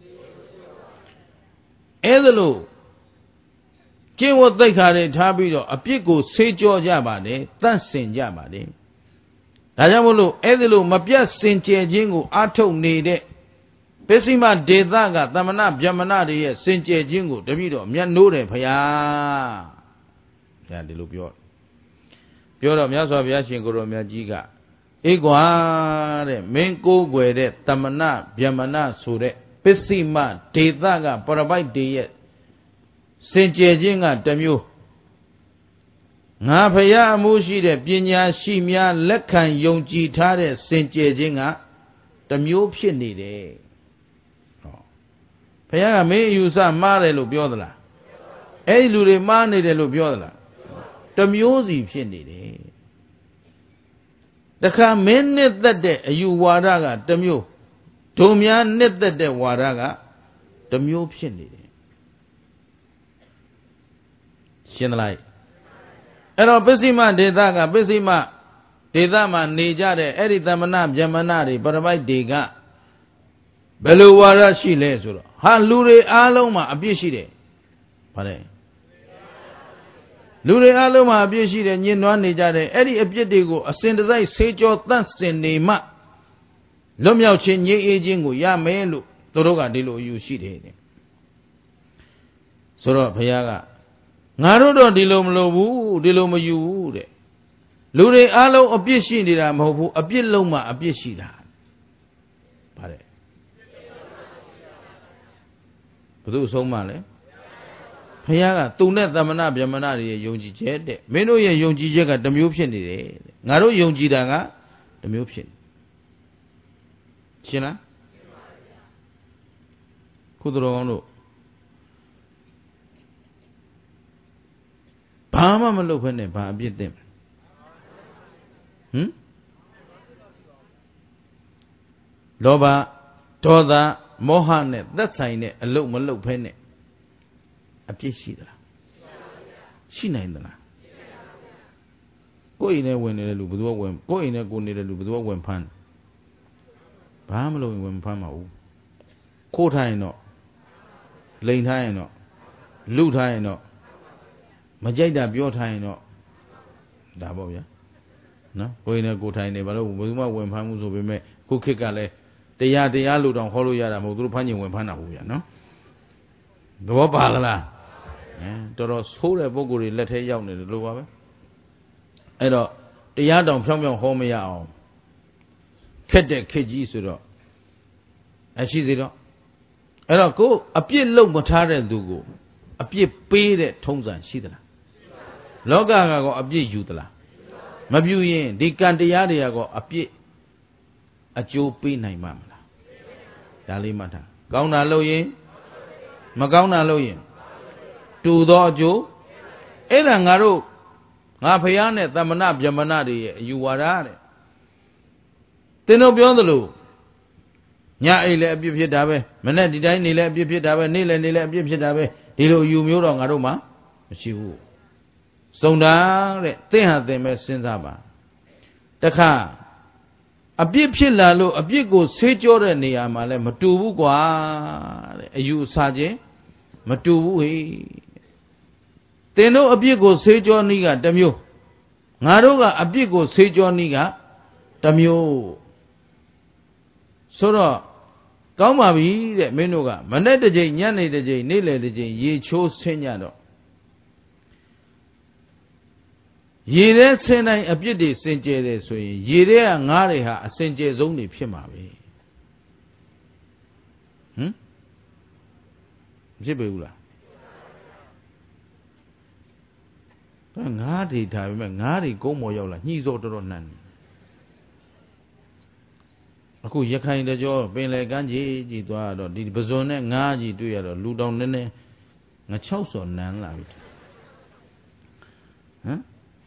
အဲ့ဒါလို့ကျင့်ဝတ်သိက္ခာတွေထားပြီးတော့အပြစ်ကိုဆေးကြောကြပါတယ်တန့်စင်ကြပါတယ်ဒါကြောင့်မို့လို့အဲ့ဒါလို့မပြတ်စင်ကြယ်ခြင်းကိုအားထုတ်နေတဲ့ပစ္စည်းမဒေသကသမဏဗျမဏတွေရဲ့စင်ကြယ်ခြင်းကိုတပည့်တော်မြတ်နိုးတယ်ဖရာဘုရားဒီလိုပြောပြောတော့မြတ်စွာဘုရားရှင်ကိုရောမြတ်ကြီးကအေးကွာတဲ့မင်းကိုးကွယ်တဲ့သမဏဗျမဏဆိုတဲ့ပစ္စည်းမဒေသကပရပိုက်တွေရဲ့စင်ကြယ်ခြင်းကတစ်မျိုးငါဖရာအမှုရှိတဲ့ပညာရှိများလက်ခံယုံကြည်ထားတဲ့စင်ကြယ်ခြင်းကတစ်မျိုးဖြစ်နေတယ်ဟောဖရာကမင်းအယူဆမှားတယ်လို့ပြောသလားအဲ့ဒီလူတွေမှားနေတယ်လို့ပြောသလားတစ်မျိုးစီဖြစ်နေတယ်တခါမင်းနှစ်သက်တဲ့အယူဝါဒကတစ်မျိုးဒုံများနှစ်သက်တဲ့ဝါဒကတစ်မျိုးဖြစ်နေတယ်ရှင်းသလားအဲ့တော့ပစ္စည်းမဒေသကပစ္စည်းမဒေသမှာနေကြတဲ့အဲ့ဒီသမဏဗျမဏတွေပရပိုက်တွေကဘယ်လိုဝါဒရှိလဲဆိုတော့ဟာလူတွေအားလုံးမှာအပြစ်ရှိတယ်ဗါတယ်လူတွေအားလုံးမှာအပြစ်ရှိတယ်ညှဉ်းနှွမ်းနေကြတယ်အဲ့ဒီအပြစ်တွေကိုအစဉ်တစိုက်ဆေးကြောတန့်စင်နေမှလွတ်မြောက်ခြင်းငြိမ်းအေးခြင်းကိုရမယ်လို့သူတို့ကဒီလိုအယူရှိတယ်တဲ့ဆိုတော့ဘုရားကငါတို့တော့ဒီလိုမလုပ်ဘူးဒီလိုမယူဘူးတဲ့လူတွေအားလုံးအပြစ်ရှိနေတာမဟုတ်ဘူးအပြစ်လုံးမှအပြစ်ရှိတာဗါတဲ့ဘယ်သူအဆုံးမလဲဘုရားကသူနဲ့သမဏဗျမဏတွေရဲ့ယုံကြည်ချက်တဲ့မင်းတို့ရဲ့ယုံကြည်ချက်ကတစ်မျိုးဖြစ်နေတယ်တဲ့ငါတို့ယုံကြည်တာကတစ်မျိုးဖြစ်ရှင်းလားခုတော်ကောင်းတို့ဘာမှမလုပ်ဖ ೇನೆ ဘာအပြစ်တင်ဟမ်လောဘဒေါသမောဟနဲ့သက်ဆိုင်တဲ့အလုပ်မလုပ်ဖ ೇನೆ အပြစ်ရှိသလားရှိနိုင်သလားကိုယ်အိမ်ထဲဝင်နေတဲ့လူဘယ်သူကဝင်ကိုယ်အိမ်ထဲကိုနေတဲ့လူဘယ်သူကဝင်ဖမ်းဘာမှမလုပ်ရင်ဝင်ဖမ်းမှာဘူးခိုးထားရင်တော့လိန်ထားရင်တော့လူထားရင်တော့မကြိုက်တာပြောထားရင်တော့ဒါပေါ့ဗျာနော်ကိုယ်နဲ့ကိုထိုင်နေဘာလို့ဘယ်သူမှဝင်ဖမ်းမှုဆိုပေမဲ့ခုခေတ်ကလည်းတရားတရားလို့တောင်ခေါ်လို့ရတာမဟုတ်သူတို့ဖမ်းကျင်ဝင်ဖမ်းတာဘူးဗျာနော်သဘောပါလားအဲတော်တော်ဆိုးတဲ့ပုဂ္ဂိုလ်တွေလက်ထဲရောက်နေတယ်လို့ပါပဲအဲ့တော့တရားတောင်ဖြောင်းဖြောင်းဟောမရအောင်ခက်တဲ့ခက်ကြီးဆိုတော့အရှိသေးတော့အဲ့တော့ကိုအပြစ်လုံမထားတဲ့သူကိုအပြစ်ပေးတဲ့ထုံးစံရှိသလားလောကကောအပြစ်ယူသလားမပြုရင်ဒီကံတရားတွေကကောအပြစ်အကျိုးပေးနိုင်မှာမလားဒါလေးမှတ်ထားကောင်းတာလုပ်ရင်မကောင်းတာလုပ်ရင်တူသောအကျိုးအဲ့ဒါငါတို့ငါဖယားနဲ့သမဏဗျမဏတွေရဲ့အယူဝါဒတဲ့သင်တို့ပြောသလိုညအိတ်လည်းအပြစ်ဖြစ်တာပဲမနေ့ဒီတိုင်းနေလည်းအပြစ်ဖြစ်တာပဲနေ့လည်းနေလည်းအပြစ်ဖြစ်တာပဲဒီလိုအယူမျိုးတော့ငါတို့မှမရှိဘူးစုံတာတဲ့သင်ဟာသင်ပဲစဉ်းစားပါတခါအပြစ်ဖြစ်လာလို့အပြစ်ကိုဆေးကြောတဲ့နေရာမှာလည်းမတူဘူးကွာတဲ့အယူအဆချင်းမတူဘူးဟေ့သင်တို့အပြစ်ကိုဆေးကြောနည်းကတစ်မျိုးငါတို့ကအပြစ်ကိုဆေးကြောနည်းကတစ်မျိုးဆိုတော့ကောင်းပါပြီတဲ့မင်းတို့ကမနေ့တစ်ချိန်ညနေတစ်ချိန်နေ့လယ်တစ်ချိန်ရေချိုးဆင်းကြတော့ရေထဲဆင်းတိုင်းအပြစ်တွေစင်ကြယ်တယ်ဆိုရင်ရေထဲကငါးတွေဟာအစင်ကြယ်ဆုံးတွေဖြစ်မှာပဲဟမ်ဖြစ်ပေဘူးလားဒါငါးတွေထားပြီမဲ့ငါးတွေကုန်းမော်ရောက်လာညှိစောတော်တော်နှံ့နေအခုရခိုင်တကြောပင်လယ်ကမ်းခြေကြီးသွားတော့ဒီပဇွန်နဲ့ငါးကြီးတွေ့ရတော့လူတောင်နည်းနည်းငါ၆စော်နန်းလာပြီဟမ်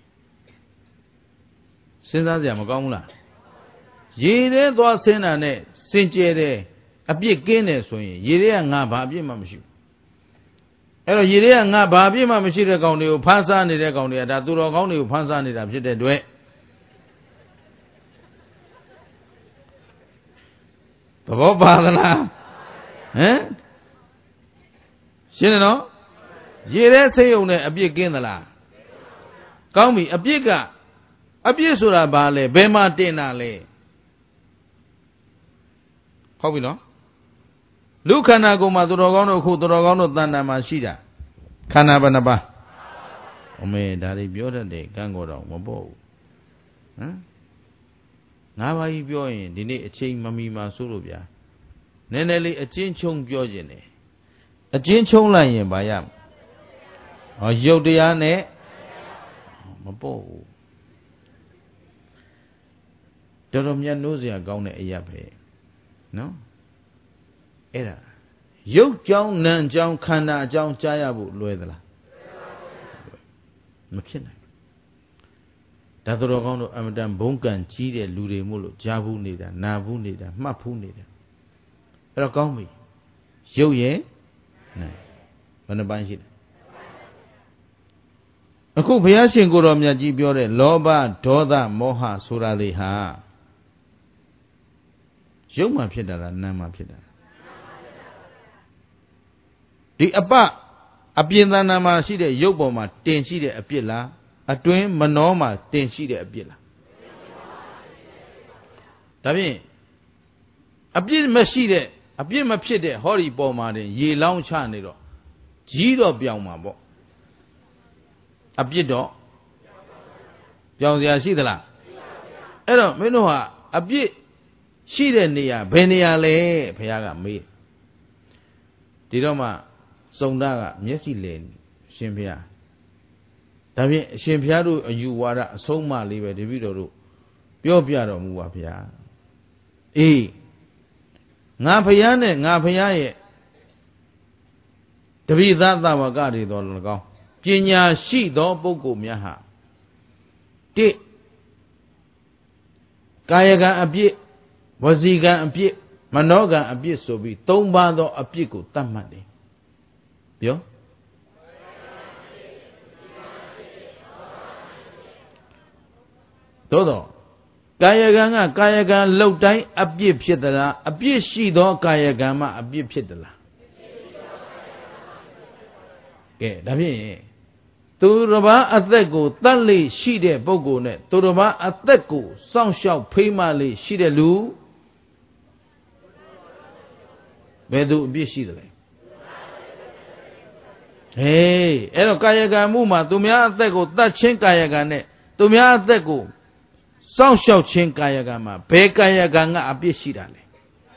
စဉ်းစားစရာမကောင်းဘူးလားရေထဲသွားဆင်းတာနဲ့စင်ကြယ်တယ်အပြစ်ကင်းတယ်ဆိုရင်ရေထဲကငါဘာအပြစ်မှမရှိဘူးအဲ့တော့ရေထဲကငါဘာအပြစ်မှမရှိတဲ့ကောင်တွေကိုဖမ်းစားနေတဲ့ကောင်တွေကဒါသူတော်ကောင်းတွေကိုဖမ်းစားနေတာဖြစ်တဲ့အတွက်သဘောပါသလားဟမ်ရှင်းတယ်နော်ရေထဲဆိတ်ုံနဲ့အပြစ်ကင်းသလားကောင်းပြီအပြစ်ကအပြစ်ဆိုတာဘာလဲဘယ်မှာတင်တာလဲဟုတ်ပြီနော်လူခန္ဓာကိုယ်မှာသူတော်ကောင်းတို့အခုသူတော်ကောင်းတို့တဏ္ဍာမှာရှိတာခန္ဓာဘယ်နှပါးအမေဒါတွေပြောတတ်တယ်ကံကောတော့မပေါ့ဘူးဟမ်ငါးပါးကြီးပြောရင်ဒီနေ့အချိန်မမီမှာဆိုလို့ဗျာနည်းနည်းလေးအချင်းချုံပြောခြင်းတယ်အချင်းချုံလိုက်ရင်ဘာရမလဲဟောရုပ်တရားနဲ့မပေါ့ဘူးတော်တော်မြတ်နိုးစရာကောင်းတဲ့အရာပဲနော်အဲ့ဒါရုပ်ကြောင်းနာမ်ကြောင်းခန္ဓာအကြောင်းကြားရဖို့လွယ်သလားမဖြစ်နိုင်ဒါသူတော်ကောင်းတို့အမတန်ဘုံကံကြီးတဲ့လူတွေမို့လို့ကြားဘူးနေတာနာဘူးနေတာမှတ်ဘူးနေတာအဲ့တော့ကောင်းပြီရုပ်ရဲ့နာဘယ်နှပိုင်းရှိလဲအခုဘုရားရှင်ကိုယ်တော်မြတ်ကြီးပြောတဲ့လောဘဒေါသမောဟဆိုတာလေးဟာရုပ်မှဖြစ်တာလားနာမ်မှဖြစ်တာလားဒီအပအပြင်သဏ္ဍာန်မှာရှိတဲ့ရုပ်ပေါ်မှာတင်ရှိတဲ့အပြစ်လားအတွင်းမနှောမှာတင်ရှိတဲ့အပြစ်လားဒါဖြင့်အပြစ်မရှိတဲ့အပြစ်မဖြစ်တဲ့ဟောဒီပေါ်မှာတင်ရေလောင်းချနေတော့ကြီးတော့ပြောင်းမှာပေါ့အပြစ်တော့ပြောင်းစရာရှိသလားအဲ့တော့မင်းတို့ဟာအပြစ်ရှိတဲ့နေရာဘယ်နေရာလဲဘုရားကမေးဒီတော့မှစုံတာကမျက်စိလဲရှင်ဘုရားဒါဖြင့်အရှင်ဘုရားတို့အယူဝါဒအဆုံးအမလေးပဲတပည့်တော်တို့ပြောပြတော်မူပါဘုရားအေးငါဘုရားနဲ့ငါဘုရားရဲ့တပည့်သားသဝကတွေတော်၎င်းပညာရှိသောပုဂ္ဂိုလ်များဟာတိကာယကံအပြစ်ဝစီကံအပြစ်မနောကံအပြစ်ဆိုပြီးသုံးပါးသောအပြစ်ကိုတတ်မှတ်တယ်ပြောသို့တော့ကာယကံကကာယကံလှုပ်တိုင်းအပြစ်ဖြစ်သလားအပြစ်ရှိသောကာယကံမှအပြစ်ဖြစ်သလားကဲဒါဖြင့်သူတစ်ပါးအသက်ကိုတတ်လေရှိတဲ့ပုဂ္ဂိုလ်နဲ့သူတစ်ပါးအသက်ကိုစောင့်ရှောက်ဖိမ့်မလေရှိတဲ့လူဘယ်သူအပြစ်ရှိတယ်လဲဟေးအဲ့တော့ကာယကံမှုမှာသူများအသက်ကိုတတ်ချင်းကာယကံနဲ့သူများအသက်ကိုစောင့်ရှောက်ခြင်းကာယကံမှာဘယ်ကာယကံကအပြစ်ရှိတာလဲ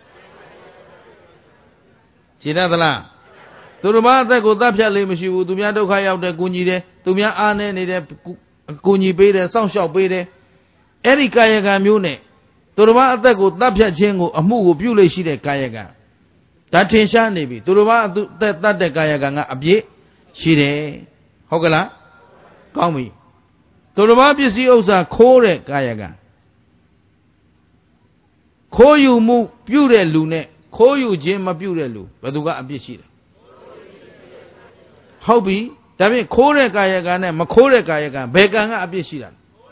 ရှင်းသလားသူတို့ဘာအသက်ကိုတတ်ဖြတ်လေးမရှိဘူးသူများဒုက္ခရောက်တဲ့ကူညီတယ်သူများအားနေနေတဲ့ကူညီပေးတယ်စောင့်ရှောက်ပေးတယ်အဲ့ဒီကာယကံမျိုးနဲ့သူတို့ဘာအသက်ကိုတတ်ဖြတ်ခြင်းကိုအမှုကိုပြုလို့ရှိတဲ့ကာယကံဒါထင်ရှားနေပြီသူတို့ဘာအသက်တတ်တဲ့ကာယကံကအပြစ်ရှိတယ်ဟုတ်ကလားကောင်းပြီသူတို့ဘာပစ္စည်းဥစ္စာခိုးတဲ့ကာယကံခိုးယူမှုပြုတဲ့လူနဲ့ခိုးယူခြင်းမပြုတဲ့လူဘယ်သူကအပြစ်ရှိတယ်ဟုတ်ပြီဒါဖြင့်ခိုးတဲ့ကာယကံနဲ့မခိုးတဲ့ကာယကံဘယ်ကံကအပြစ်ရှိတာ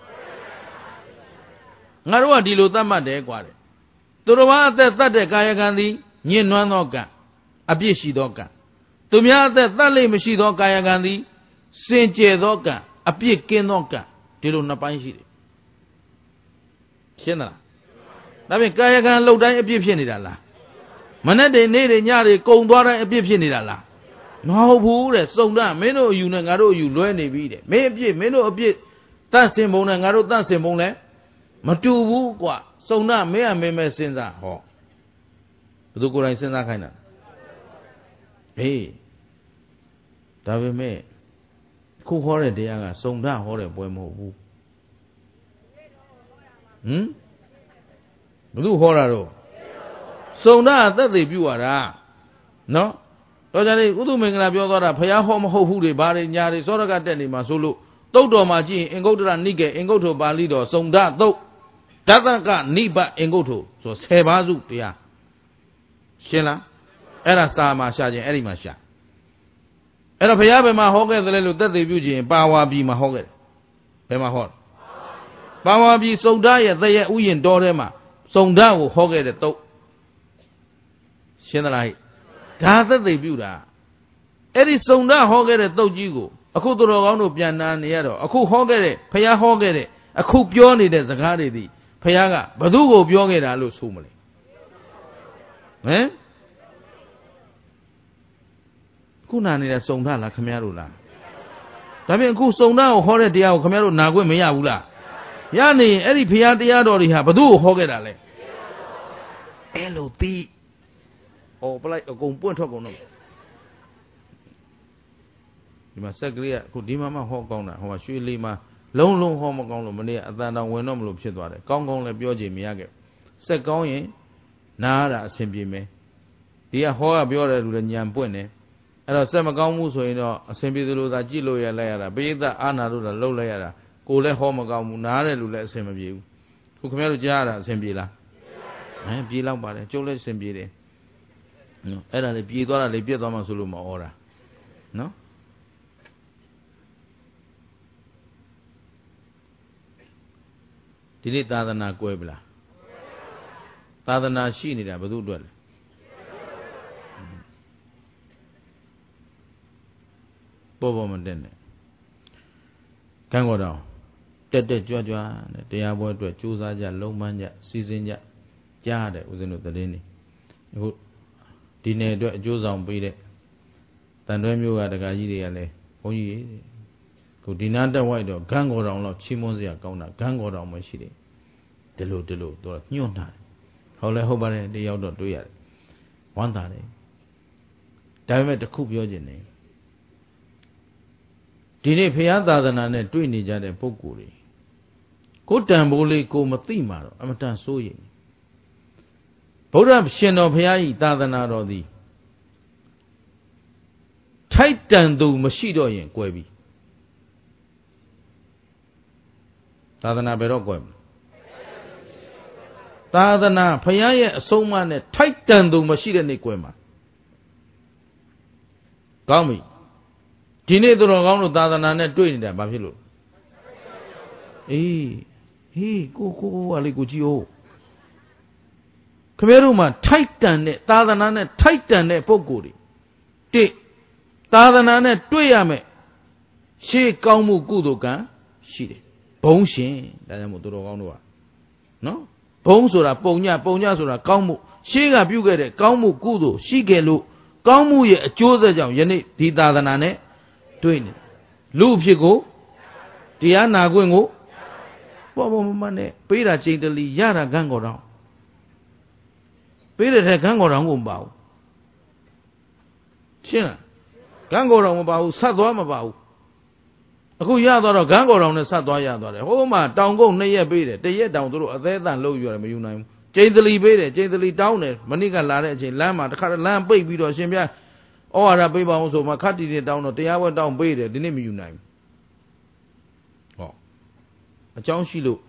ငါတို့ကဒီလိုသတ်မှတ်တယ်กว่าတယ်သူတော်ဘာအသက်တတ်တဲ့ကာယကံသည်ညှဉ်းနှွမ်းသောကံအပြစ်ရှိသောကံသူများအသက်တတ်လိမ့်မရှိသောကာယကံသည်စင်ကြယ်သောကံအပြစ်ကင်းသောကံဒီလိုနှစ်ပိုင်းရှိတယ်ရှင်းသလားဒါဖြင့်ကာယကံလှုပ်တိုင်းအပြစ်ဖြစ်နေတာလားမနဲ့တည်းနေ့တွေညတွေကုံသွားတိုင်းအပြစ်ဖြစ်နေတာလားမဟုတ်ဘူးတဲ့စုံတာမင်းတို့အယူနဲ့ငါတို့အယူလွဲနေပြီတဲ့မင်းအပြစ်မင်းတို့အပြစ်တန့်စင်ပုံနဲ့ငါတို့တန့်စင်ပုံလဲမတူဘူးကွာစုံတာမင်းအမင်းမဲစဉ်းစားဟောဘယ်သူကိုယ်တိုင်စဉ်းစားခိုင်းတာဟေးဒါပေမဲ့ခုဟောတဲ့တရားကစုံတာဟောတဲ့ပွဲမဟုတ်ဘူးဟမ်ဘယ်သူဟောတာတော့စုံတာအသက်သေပြုရတာနော်တော့ကြလေဥဒုမင်္ဂလာပြောသွားတာဘုရားဟောမဟုတ်ဘူးတွေဘာတွေညာတွေစောရကတက်နေမှာဆိုလို့တုတ်တော်မှာကြည့်ရင်အင်္ဂုတ္တရနိကေအင်္ဂုတ္တပါဠိတော်စုံဒတုတ်တတကနိဗ္ဗအင်္ဂုတ္တဆိုဆယ်ပါးစုတရားရှင်းလားအဲ့ဒါစာမှာရှာခြင်းအဲ့ဒီမှာရှာအဲ့တော့ဘုရားဘယ်မှာဟောခဲ့သလဲလို့သက်သေပြုခြင်းပါဝါပြီမှာဟောခဲ့တယ်ဘယ်မှာဟောပါဝါပြီစုံဒရဲ့သရဲ့ဥယျင်တော်ထဲမှာစုံဒကိုဟောခဲ့တဲ့တုတ်ရှင်းသလားဒါသက်သေပြုတာအဲ့ဒီစုံဒဟောခဲ့တဲ့တုတ်ကြီးကိုအခုသူတော်ကောင်းတို့ပြန်နာနေရတော့အခုဟောခဲ့တဲ့ဘုရားဟောခဲ့တဲ့အခုပြောနေတဲ့စကားတွေဒီဘုရားကဘသူ့ကိုပြောခဲ့တာလို့ဆိုမလဲဟမ်ခုနာနေတဲ့စုံဒလားခမရတို့လားဒါပြင်အခုစုံဒကိုဟောတဲ့တရားကိုခမရတို့နာခွင့်မရဘူးလားရနေရင်အဲ့ဒီဘုရားတရားတော်တွေဟာဘသူ့ကိုဟောခဲ့တာလဲအဲ့လိုသိဩပလိုက်အကုန်ပွင့်ထွက်ကုန်တော့ဒီမှာဆက်ကလေးကအခုဒီမှာမှဟောကောင်းတာဟိုမှာရွှေလေးမှာလုံးလုံးဟောမကောင်းလို့မနေ့ကအတန်တောင်ဝင်တော့မလို့ဖြစ်သွားတယ်ကောင်းကောင်းလည်းပြောကြည့်မရခဲ့ဆက်ကောင်းရင်နားရတာအဆင်ပြေမယ်ဒီကဟောကပြောတယ်လူလည်းညံပွင့်တယ်အဲ့တော့ဆက်မကောင်းဘူးဆိုရင်တော့အဆင်ပြေသလိုသာကြည့်လို့ရလိုက်ရတာပိဋကအာနာတို့လည်းလှုပ်လိုက်ရတာကိုလည်းဟောမကောင်းဘူးနားတဲ့လူလည်းအဆင်မပြေဘူးခုခင်ဗျားတို့ကြားရတာအဆင်ပြေလားဟမ်ပြေတော့ပါတယ်ကျုပ်လည်းအဆင်ပြေတယ်နော်အဲ့ဒါလေပြေသွားတာလေပြက်သွားမှဆိုလို့မဩတာနော်ဒီနေ့သာသနာကွဲပလားသာသနာရှိနေတာဘယ်သူအတွက်လဲပေါ်ပေါ်မတက်နဲ့ကံကောတော်တက်တက်ကြွကြွနဲ့တရားပွဲအတွက်ကြိုးစားကြလုံးပန်းကြစီစဉ်ကြကြားတဲ့ဦးဇင်းတို့သတင်းနေအခုဒီနေ့အတွက်အကျိုးဆောင်ပေးတဲ့တန်တွဲမျိုးကတက္ကကြီးတွေကလည်းဘုန်းကြီးခုဒီနာတက်ဝိုက်တော့ဂန်းကော်တောင်လောက်ချီးမွမ်းစရာကောင်းတာဂန်းကော်တောင်မရှိတယ်ဒီလိုဒီလိုတော့ညှို့နှာတယ်ဟုတ်လဲဟုတ်ပါတယ်တယောက်တော့တွေ့ရတယ်ဝမ်းသာတယ်ဒါပေမဲ့တစ်ခုပြောချင်တယ်ဒီနေ့ဘုရားသာသနာနဲ့တွေ့နေကြတဲ့ပုဂ္ဂိုလ်တွေကိုတန်ဖိုးလေးကိုမသိမှာတော့အမတန်စိုးရိမ်ဗုဒ္ဓရှင်တော်ဘုရားဤသာသနာတော်သည်ထိုက်တန်သူမရှိတော့ရင်ကွယ်ပြီသာသနာဘယ်တော့ကွယ်မလဲသာသနာဘုရားရဲ့အဆုံးအမနဲ့ထိုက်တန်သူမရှိတဲ့နေ့ကွယ်မှာကောင်းပြီဒီနေ့သူတော်ကောင်းတို့သာသနာနဲ့တွေ့နေတာဘာဖြစ်လို့အေးဟေးကိုကိုကလေးကိုကြည့်ဦးခင်ဗျားတို့မှာထိုက်တန်တဲ့သာသနာနဲ့ထိုက်တန်တဲ့ပုဂ္ဂိုလ်တွေတိသာသနာနဲ့တွေ့ရမယ်ရှေးကောင်းမှုကုသိုလ်ကံရှိတယ်ဘုံရှင်ဒါကြောင့်မို့သူတော်ကောင်းတို့ကနော်ဘုံဆိုတာပုံညပုံညဆိုတာကောင်းမှုရှေးကပြုခဲ့တဲ့ကောင်းမှုကုသိုလ်ရှိခဲ့လို့ကောင်းမှုရဲ့အကျိုးဆက်ကြောင့်ယနေ့ဒီသာသနာနဲ့တွေ့နေလူအဖြစ်ကိုတရားနာခွင့်ကိုပေါ်ပေါ်မမနဲ့ပေးတာချိန်တလီရတာခန်းကော်တော်ပေးတဲ့ထဲခန်းကော်တော်ကိုမပါဘူးရှင်းလားခန်းကော်တော်မပါဘူးဆက်သွားမပါဘူးအခုရသွားတော့ခန်းကော်တော်နဲ့ဆက်သွားရသွားတယ်ဟိုမှာတောင်ကုန်းနှစ်ရက်ပေးတယ်တရက်တောင်သူတို့အသေးအံလှုပ်ရတယ်မယူနိုင်ဘူးချိန်တလီပေးတယ်ချိန်တလီတောင်းတယ်မနစ်ကလာတဲ့အချိန်လမ်းမှာတခါလမ်းပိတ်ပြီးတော့ရှင်ပြဩဝါဒပေးပါအောင်ဆိုမှခတ်တီတွေတောင်းတော့တရားဝဲတောင်းပေးတယ်ဒီနေ့မယူနိုင်ဘူးဟောအကြောင်းရှိလို့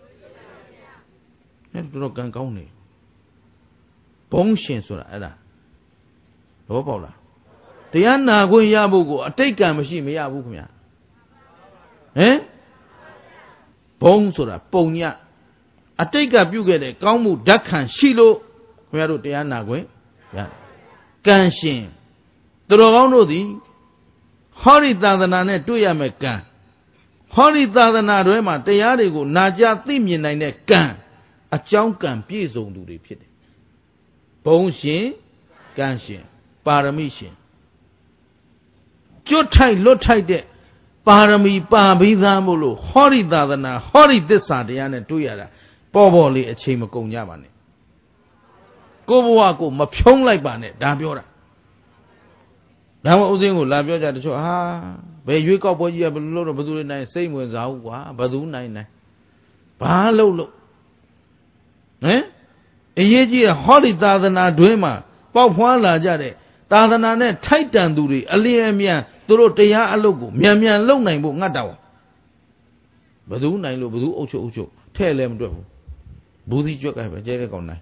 အဲ့တော်တော်ကံကောင်းနေဘုံရှင်ဆိုတာအဲ့ဒါတော့ပေါ့လားတရားနာခွင့်ရဖို့ကိုအတိတ်ကံမရှိမရဘူးခင်ဗျာဟမ်ဘုံဆိုတာပုံညအတိတ်ကပြုခဲ့တဲ့ကောင်းမှုဓာတ်ခံရှိလို့ခင်ဗျားတို့တရားနာခွင့်ရကံရှင်သူတော်ကောင်းတို့သည်ဟောဒီသာသနာနဲ့တွေ့ရမယ်ကံဟောဒီသာသနာတွဲမှာတရားတွေကိုနာကြားသိမြင်နိုင်တဲ့ကံအကြောင်းကံပြည့်စုံသူတွေဖြစ်တယ်ဘုံရှင်ကံရှင်ပါရမီရှင်ကျွတ်ထိုက်လွတ်ထိုက်တဲ့ပါရမီပါပြီးသားမို့လို့ဟောဒီသာသနာဟောဒီသစ္စာတရားနဲ့တွေ့ရတာပေါ်ပေါ်လေးအချိန်မကုန်ကြပါနဲ့ကိုဘဝကိုမဖြုံးလိုက်ပါနဲ့ဒါပြောတာဒါမှဥစဉ်ကိုလာပြောကြတချို့ဟာဘယ်ရွေးကောက်ပွဲကြီးကဘယ်လိုလုပ်တော့ဘယ်သူတွေနိုင်စိတ်ဝင်စားဘူးကွာဘယ်သူနိုင်နိုင်ဘာလုပ်လို့ဟမ်အရေးကြီးတဲ့ဟောဒီသာသနာတွင်မှာပေါက်ဖွားလာကြတဲ့သာသနာနဲ့ထိုက်တန်သူတွေအလျင်အမြန်သူတို့တရားအလုပ်ကိုမြန်မြန်လုပ်နိုင်ဖို့ငတ်တော်ဘယ်သူနိုင်လို့ဘယ်သူအုပ်ချုပ်အုပ်ချုပ်ထဲ့လည်းမတွက်ဘူးဘူးစီကြွက်ကပဲကျဲတဲ့ကောင်နိုင်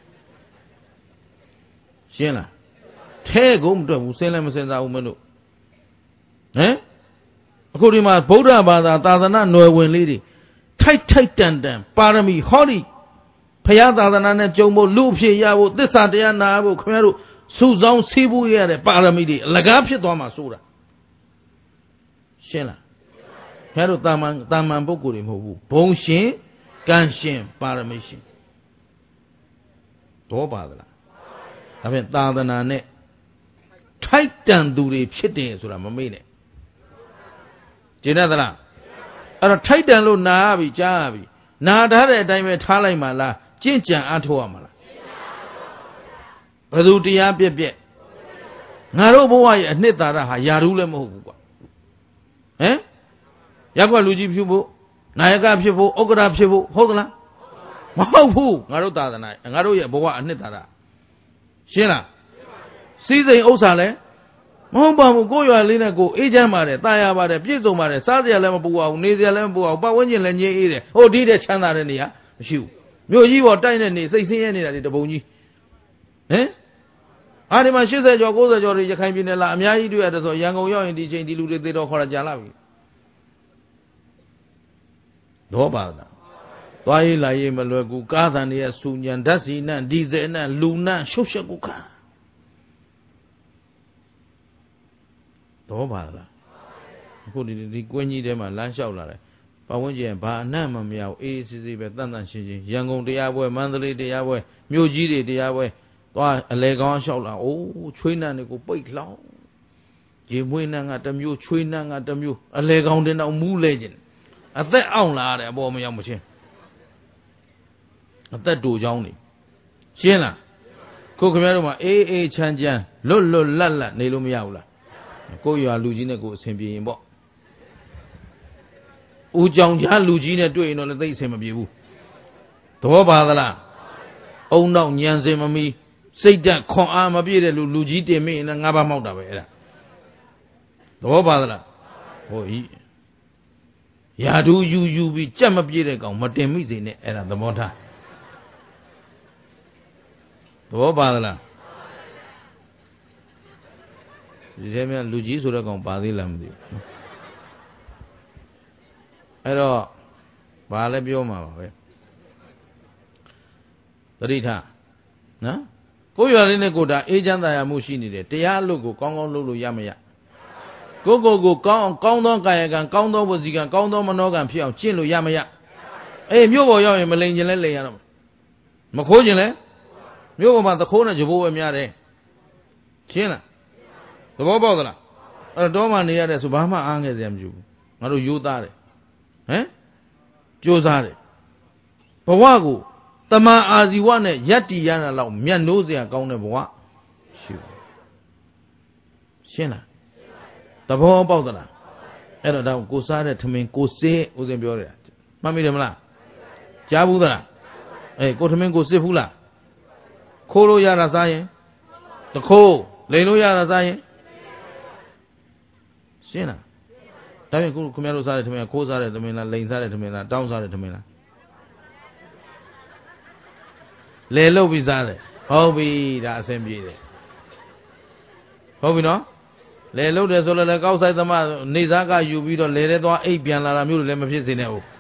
ရှင်းလားထဲ့ကုန်မတွက်ဘူးစင်းလည်းမစင်စားဘူးမလို့ဟမ်အခုဒီမှာဗုဒ္ဓဘာသာသာသနာຫນွယ်ဝင်လေးတွေထိုက်ထိုက်တန်တန်ပါရမီဟောဒီဘုရားသာသနာနဲ့ကြုံဖို့လူအဖြစ်ရဖို့သစ္စာတရားနာဖို့ခင်ဗျားတို့စုဆောင်စီးပူးရတဲ့ပါရမီတွေအလကားဖြစ်သွားမှာဆိုတာရှင်းလားခင်ဗျားတို့တာမန်တာမန်ပုဂ္ဂိုလ်တွေမဟုတ်ဘူးဘုံရှင်ကံရှင်ပါရမီရှင်တော့ပါသလားဒါဖြင့်သာသနာနဲ့ထိုက်တန်သူတွေဖြစ်တယ်ဆိုတာမမေ့နဲ့ကျင့်ရသလားအဲ့တော့ထိုက်တန်လို့နာရပြီကြားရပြီနာထားတဲ့အတိုင်းပဲထားလိုက်မှလားကျင့်ကြံအားထုတ်ရမှာလားဘယ်သူတရားပြက်ပြက်ငါတို့ဘဝရဲ့အနှစ်သာရဟာယာရုလည်းမဟုတ်ဘူးကွာဟမ်ရက်ကွက်လူကြီးဖြစ်ဖို့နာယကဖြစ်ဖို့ဥက္ကဋ္ဌဖြစ်ဖို့ဟုတ်သလားမဟုတ်ဘူးငါတို့သာသနာငါတို့ရဲ့ဘဝအနှစ်သာရရှင်းလားစီးစိမ်ဥစ္စာလည်းမဟုတ်ပါဘူးကိုယ်ရွာလေးနဲ့ကိုအေးချမ်းပါတယ်တာယာပါတယ်ပြည့်စုံပါတယ်စားစရာလည်းမပူအောင်နေစရာလည်းမပူအောင်ပတ်ဝန်းကျင်လည်းငြိမ်းအေးတယ်ဟိုဒီတဲ့ချမ်းသာတဲ့နေရာမရှိဘူးမြို့ကြီးပေါ်တိုက်နေနေစိတ်ဆင်းရဲနေတာဒီတပုံကြီးဟမ်အားဒီမှာ၈၀ကျော်၉၀ကျော်တွေရခိုင်ပြည်နယ်လာအများကြီးတွေ့ရတယ်ဆိုရန်ကုန်ရောက်ရင်ဒီချိန်ဒီလူတွေသေတော့ခေါ်တာကြာလာပြီတော့ပါလားသွားရေးလာရေးမလွယ်ကူကားသံတွေဆူညံဓာတ်စီနံဒီဇယ်နံလူနံရှုပ်ရှက်ကူခံတော့ပါလားအခုဒီဒီကွင်းကြီးထဲမှာလမ်းလျှောက်လာတယ်ပတ်ဝန်းကျင်ဘာအနံ့မှမရဘူးအေးအေးဆေးဆေးပဲတန်တန်ရှင်းရှင်းရန်ကုန်တရားပွဲမန္တလေးတရားပွဲမြို့ကြီးတွေတရားပွဲသွားအလေကောင်းလျှောက်လာအိုးချွေးနံတွေကိုပိတ်လောင်းရေမွေးနံကတစ်မျိုးချွေးနံကတစ်မျိုးအလေကောင်းတင်တော့မူးလဲခြင်းအသက်အောင်လာတယ်အပေါ်မရောက်မချင်းအသက်တူချောင်းနေရှင်းလားကိုခင်ဗျားတို့မှာအေးအေးချမ်းချမ်းလွတ်လွတ်လပ်လပ်နေလို့မရဘူးလားကိုရွာလူကြီးနဲ့ကိုအဆင်ပြေရင်ပေါ့ဦးကြောင်ကြားလူကြီးနဲ့တွေ့ရင်တော့လည်းသိအဆင်မပြေဘူးသဘောပါသလားအုံနောက်ညံစင်မမီစိတ်ဓာတ်ခွန်အားမပြည့်တဲ့လူလူကြီးတင်မိရင်လည်းငါးပါးမောက်တာပဲအဲ့ဒါသဘောပါသလားဟိုဤယာဒူယူယူပြီးကြက်မပြည့်တဲ့ကောင်မတင်မိစေနဲ့အဲ့ဒါသဘောထားသဘောပါသလားဒီထဲမှာလူကြီးဆိုတဲ့ကောင်ပါသေးလားမသိဘူးအဲ့တော့ဘာလဲပြောမှာပါပဲသတိထားနော်ကိုယ်ရွာလေးနဲ့ကိုယ်တာအေးချမ်းသာရမှုရှိနေတယ်တရားအလုပ်ကိုကောင်းကောင်းလုပ်လို့ရမရကိုယ်ကိုယ်ကိုကောင်းကောင်းသောကာယကံကောင်းသောဝစီကံကောင်းသောမနောကံဖြစ်အောင်ကျင့်လို့ရမရအေးမြို့ပေါ်ရောက်ရင်မလိန်ကျင်လဲလိန်ရတော့မခိုးကျင်လဲမြို့ပေါ်မှာသခိုးနဲ့ကြဘိုးပဲများတယ်ရှင်းလားသဘောပေါက်သလားအဲ့တော့မှနေရတဲ့ဆိုဘာမှအားငယ်စရာမလိုဘူးငါတို့ရိုးသားတယ်ဟမ်ကြိုးစားတယ်ဘဝကိုတမန်အာဇီဝနဲ့ယက်တီရတာလောက်မျက်နှိုးစရာကောင်းတဲ့ဘဝရှိဘူးရှင်းလားသဘောပေါက်သလားအဲ့တော့ဒါကိုစားတဲ့ထမင်းကိုစေးဦးစင်ပြောတယ်မှတ်မိတယ်မလားကြားဘူးသလားအေးကိုထမင်းကိုစစ်ဘူးလားခိုးလို့ရတာစားရင်တခိုးလိန်လို့ရတာစားရင်ရှင်းလားဒါပြင်ခုခင်ဗျားတို့စားတဲ့ထမင်းခိုးစားတဲ့ထမင်းလားလိန်စားတဲ့ထမင်းလားတောင်းစားတဲ့ထမင်းလားလေလုတ်ပြီးစားတယ်ဟုတ်ပြီဒါအဆင်ပြေတယ်ဟုတ်ပြီနော်လေလုတ်တယ်ဆိုလည်းကောက်ဆိုင်သမားနေစားကယူပြီးတော့လေထဲသွားအိပ်ပြန်လာတာမျိုးလည်းမဖြစ်စေနဲ့ဟုတ်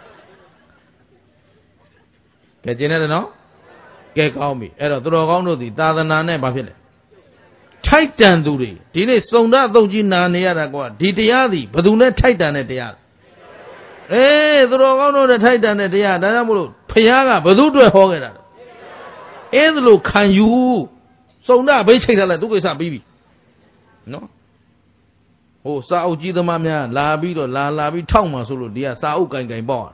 ကဲကျင်းနေတယ်နော်ကဲကောင်းပြီအဲ့တော့သူတော်ကောင်းတို့ဒီသာသနာနဲ့ဘာဖြစ်လဲထိုက်တန်သူတွေဒီနေ့စုံဒအုပ်ကြီးနာနေရတာကွာဒီတရားသည်ဘယ်သူနဲ့ထိုက်တန်တဲ့တရားအေးသူတော်ကောင်းတို့နဲ့ထိုက်တန်တဲ့တရားဒါကြောင့်မို့လို့ဖျားကဘယ်သူတွေဟောခဲ့တာလဲအဲ့ဒါလို့ခံယူစုံဒဘိတ်ချိန်ထားလိုက်သူကိစ္စပြီးပြီနော်ဟိုစာအုပ်ကြီးသမားများလာပြီးတော့လာလာပြီးထောက်မှဆိုလို့ဒီကစာအုပ်ကင်ကင်ပေါ့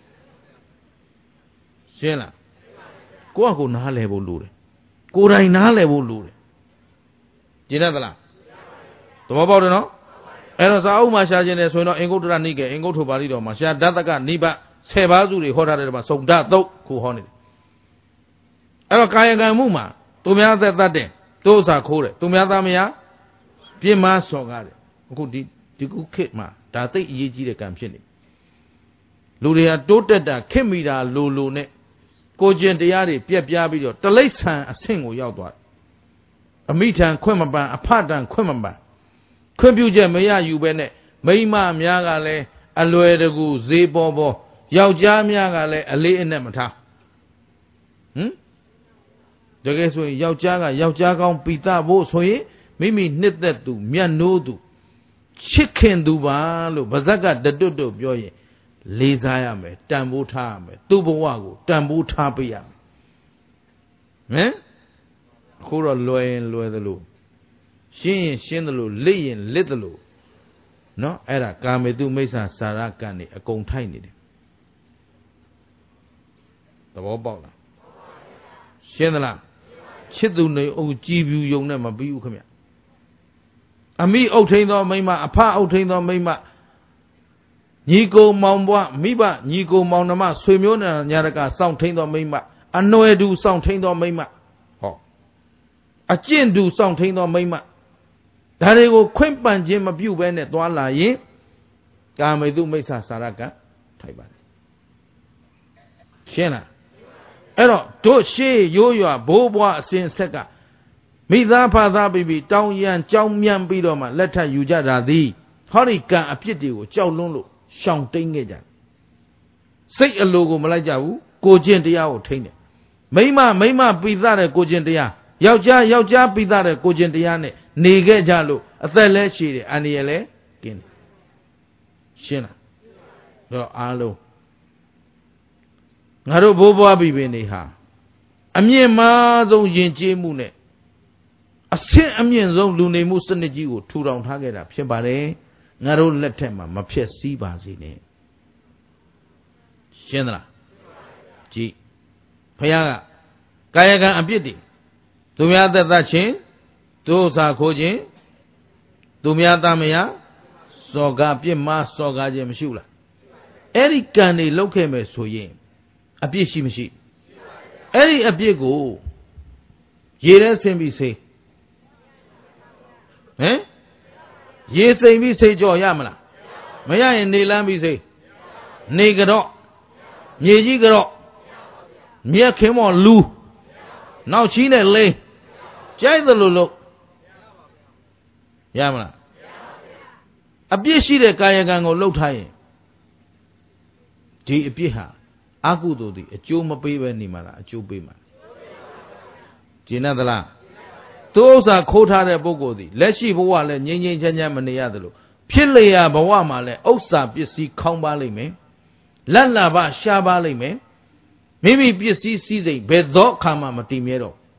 ရှင်းလားကိုယ့်အကိုနားလဲဖို့လိုတယ်ကိုယ်တိုင်နားလဲဖို့လိုတယ်ကျင်းတတ်သလားသဘောပေါက်တယ်နော်အဲ့တော့စာအုပ်မှာရှားခြင်းတယ်ဆိုရင်တော့အင်္ဂုတ္တရနိကေအင်္ဂုတ္တပါဠိတော်မှာရှားဓာတကနိဗ္ဗဆယ်ပါးစုတွေဟောထားတဲ့မှာစုံဓာတုတ်ခုဟောနေတယ်အဲ့တော့ကာယကံမှုမှာသူများသက်တတ်တယ်သူဥစ္စာခိုးတယ်သူများသားမယားပြင်းမစော်ကားတယ်အခုဒီဒီခုခေတ်မှာဒါသိအရေးကြီးတဲ့ကံဖြစ်နေလူတွေကတိုးတက်တာခက်မိတာလိုလိုနဲ့ကိုကျင်တရားတွေပြက်ပြားပြီးတော့တလိษံအဆင့်ကိုရောက်သွားအမိထံခွင့်မပန်အဖတံခွင့်မပန်ခွင့်ပြုချက်မရယူပဲနဲ့မိန်းမများကလည်းအလွယ်တကူဈေးပေါ်ပေါ်ယောက်ျားများကလည်းအလေးအနက်မထားဟမ်တကယ်ဆိုရင်ယောက်ျားကယောက်ျားကောင်းပိသဖို့ဆိုရင်မိမိနှစ်သက်သူမြတ်နိုးသူချစ်ခင်သူပါလို့ဗဇက်ကတတွတ်တို့ပြောရင်လေးစားရမယ်တန်ဖိုးထားရမယ်သူ့ဘဝကိုတန်ဖိုးထားပေးရမယ်ဟမ်အခုတော့လွယ်ရင်လွယ်သလိုရှင်းရင်ရှင်းသလိုလစ်ရင်လစ်သလိုနော်အဲ့ဒါကာမေတုမိစ္ဆာစာရကံနေအကုန်ထိုက်နေတယ်သဘောပေါက်လားရှင်းသလားချစ်သူနေအုပ်ကြည်ပြူယုံနဲ့မပြီးဘူးခင်ဗျအမိအုပ်ထိန်သောမိမအဖအုပ်ထိန်သောမိမညီကိုမောင်ဘွားမိဘညီကိုမောင်နှမဆွေမျိုးညာတကစောင့်ထိန်သောမိမအနွယ်တူစောင့်ထိန်သောမိမဟောအကျင့်တူစောင့်ထိန်သောမိမဒါတွေကိုခွင့်ပန်ခြင်းမပြုဘဲနဲ့သွားလာရင်ကာမေတုမိစ္ဆာစာရကထိုက်ပါတယ်ရှင်းလားအဲ့တော့တို့ရှေးရိုးရွာဘိုးဘွားအစဉ်ဆက်ကမိသားဖသားပြီးပြီးတောင်းရန်ကြောင်းမြန်းပြီးတော့မှလက်ထပ်ယူကြတာသည်ဟောဒီကံအပြစ်တွေကိုကြောက်လွန်းလို့ရှောင်တိန်ခဲ့ကြစိတ်အလိုကိုမလိုက်ကြဘူးကိုကျင့်တရားကိုထိန်းတယ်မိမမိမပိသတဲ့ကိုကျင့်တရားယောက်ျားယောက်ျားပိသတဲ့ကိုကျင့်တရားနဲ့နေခဲ့ကြလို့အသက်လဲရှည်တယ်အန္တရာယ်လဲကင်းတယ်ရှင်းလားတော့အားလုံးငါတို့ဘိုးဘွားပြီးပြီနေဟာအမြင့်မားဆုံးယဉ်ကျေးမှုနဲ့အဆင့်အမြင့်ဆုံးလူနေမှုစနစ်ကြီးကိုထူထောင်ထားခဲ့တာဖြစ်ပါတယ်ငါတို့လက်ထက်မှာမဖြစ်စည်းပါစေနဲ့ရှင်းသလားကြည်ဘုရားကကာယကံအပြစ်တွေသူများသက်သက်ချင်းသူဥစ္စာခိုးခြင်းသူများသားမယားစော်ကားပြစ်မှားစော်ကားခြင်းမရှိဘူးလားအဲ့ဒီကံတွေလောက်ခဲ့မယ်ဆိုရင်အပြစ်ရှိမရှိအဲ့ဒီအပြစ်ကိုရေထဲဆင်းပြီးစေးဟမ်ရေစိမ်ပြီးစေးကြော်ရမလားမရရင်နေလန်းပြီးစေးနေကြတော့မြေကြီးကြတော့မြက်ခင်းမော်လူနောက်ချီးနဲ့လိမ့်ကြိုက်သလိုလို့ရမလားအပြစ်ရှိတဲ့ကာယကံကိုလှုပ်ထားရင်ဒီအပြစ်ဟာအကုသိုလ်သည်အကျိုးမပေးဘဲနေမှာလားအကျိုးပေးမှာကျင်တ်သလားသူဥစ္စာခိုးထားတဲ့ပုဂ္ဂိုလ်သည်လက်ရှိဘဝလည်းငြိမ်းငြိမ်းချမ်းချမ်းမနေရသလိုဖြစ်လျာဘဝမှာလည်းဥစ္စာပစ္စည်းခေါင်းပါလိမ့်မယ်လက်လာဘရှားပါလိမ့်မယ်မိမိပစ္စည်းစည်းစိမ်ဘယ်သောအခါမှမတည်မြဲတော့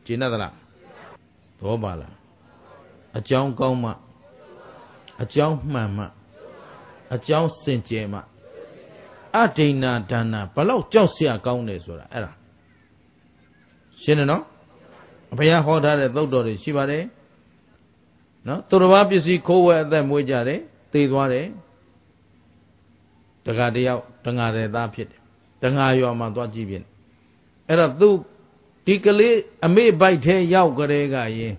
ကျေနပ်သလားသဘောပါလားအကြောင်းကောင်းမှအကြောင်းမှန်မှအကြောင်းစင်ကြယ်မှအဒိဏဒါနဘလောက်ကြောက်เสียကောင်းတယ်ဆိုတာအဲ့ဒါရှင်းတယ်နော်ဘုရားဟောထားတဲ့သုတ်တော်တွေရှိပါတယ်နော်သူတစ်ပါးပစ္စည်းခိုးဝဲအသက်မွေးကြတယ်သေသွားတယ်တခါတယောက်တငါတဲ့သားဖြစ်တယ်တငါရွာမှာသွားကြည့်ပြင်အဲ့တော့သူဒီကလေးအမေဘိုက်ထဲရောက်ကြတဲ့ကရင်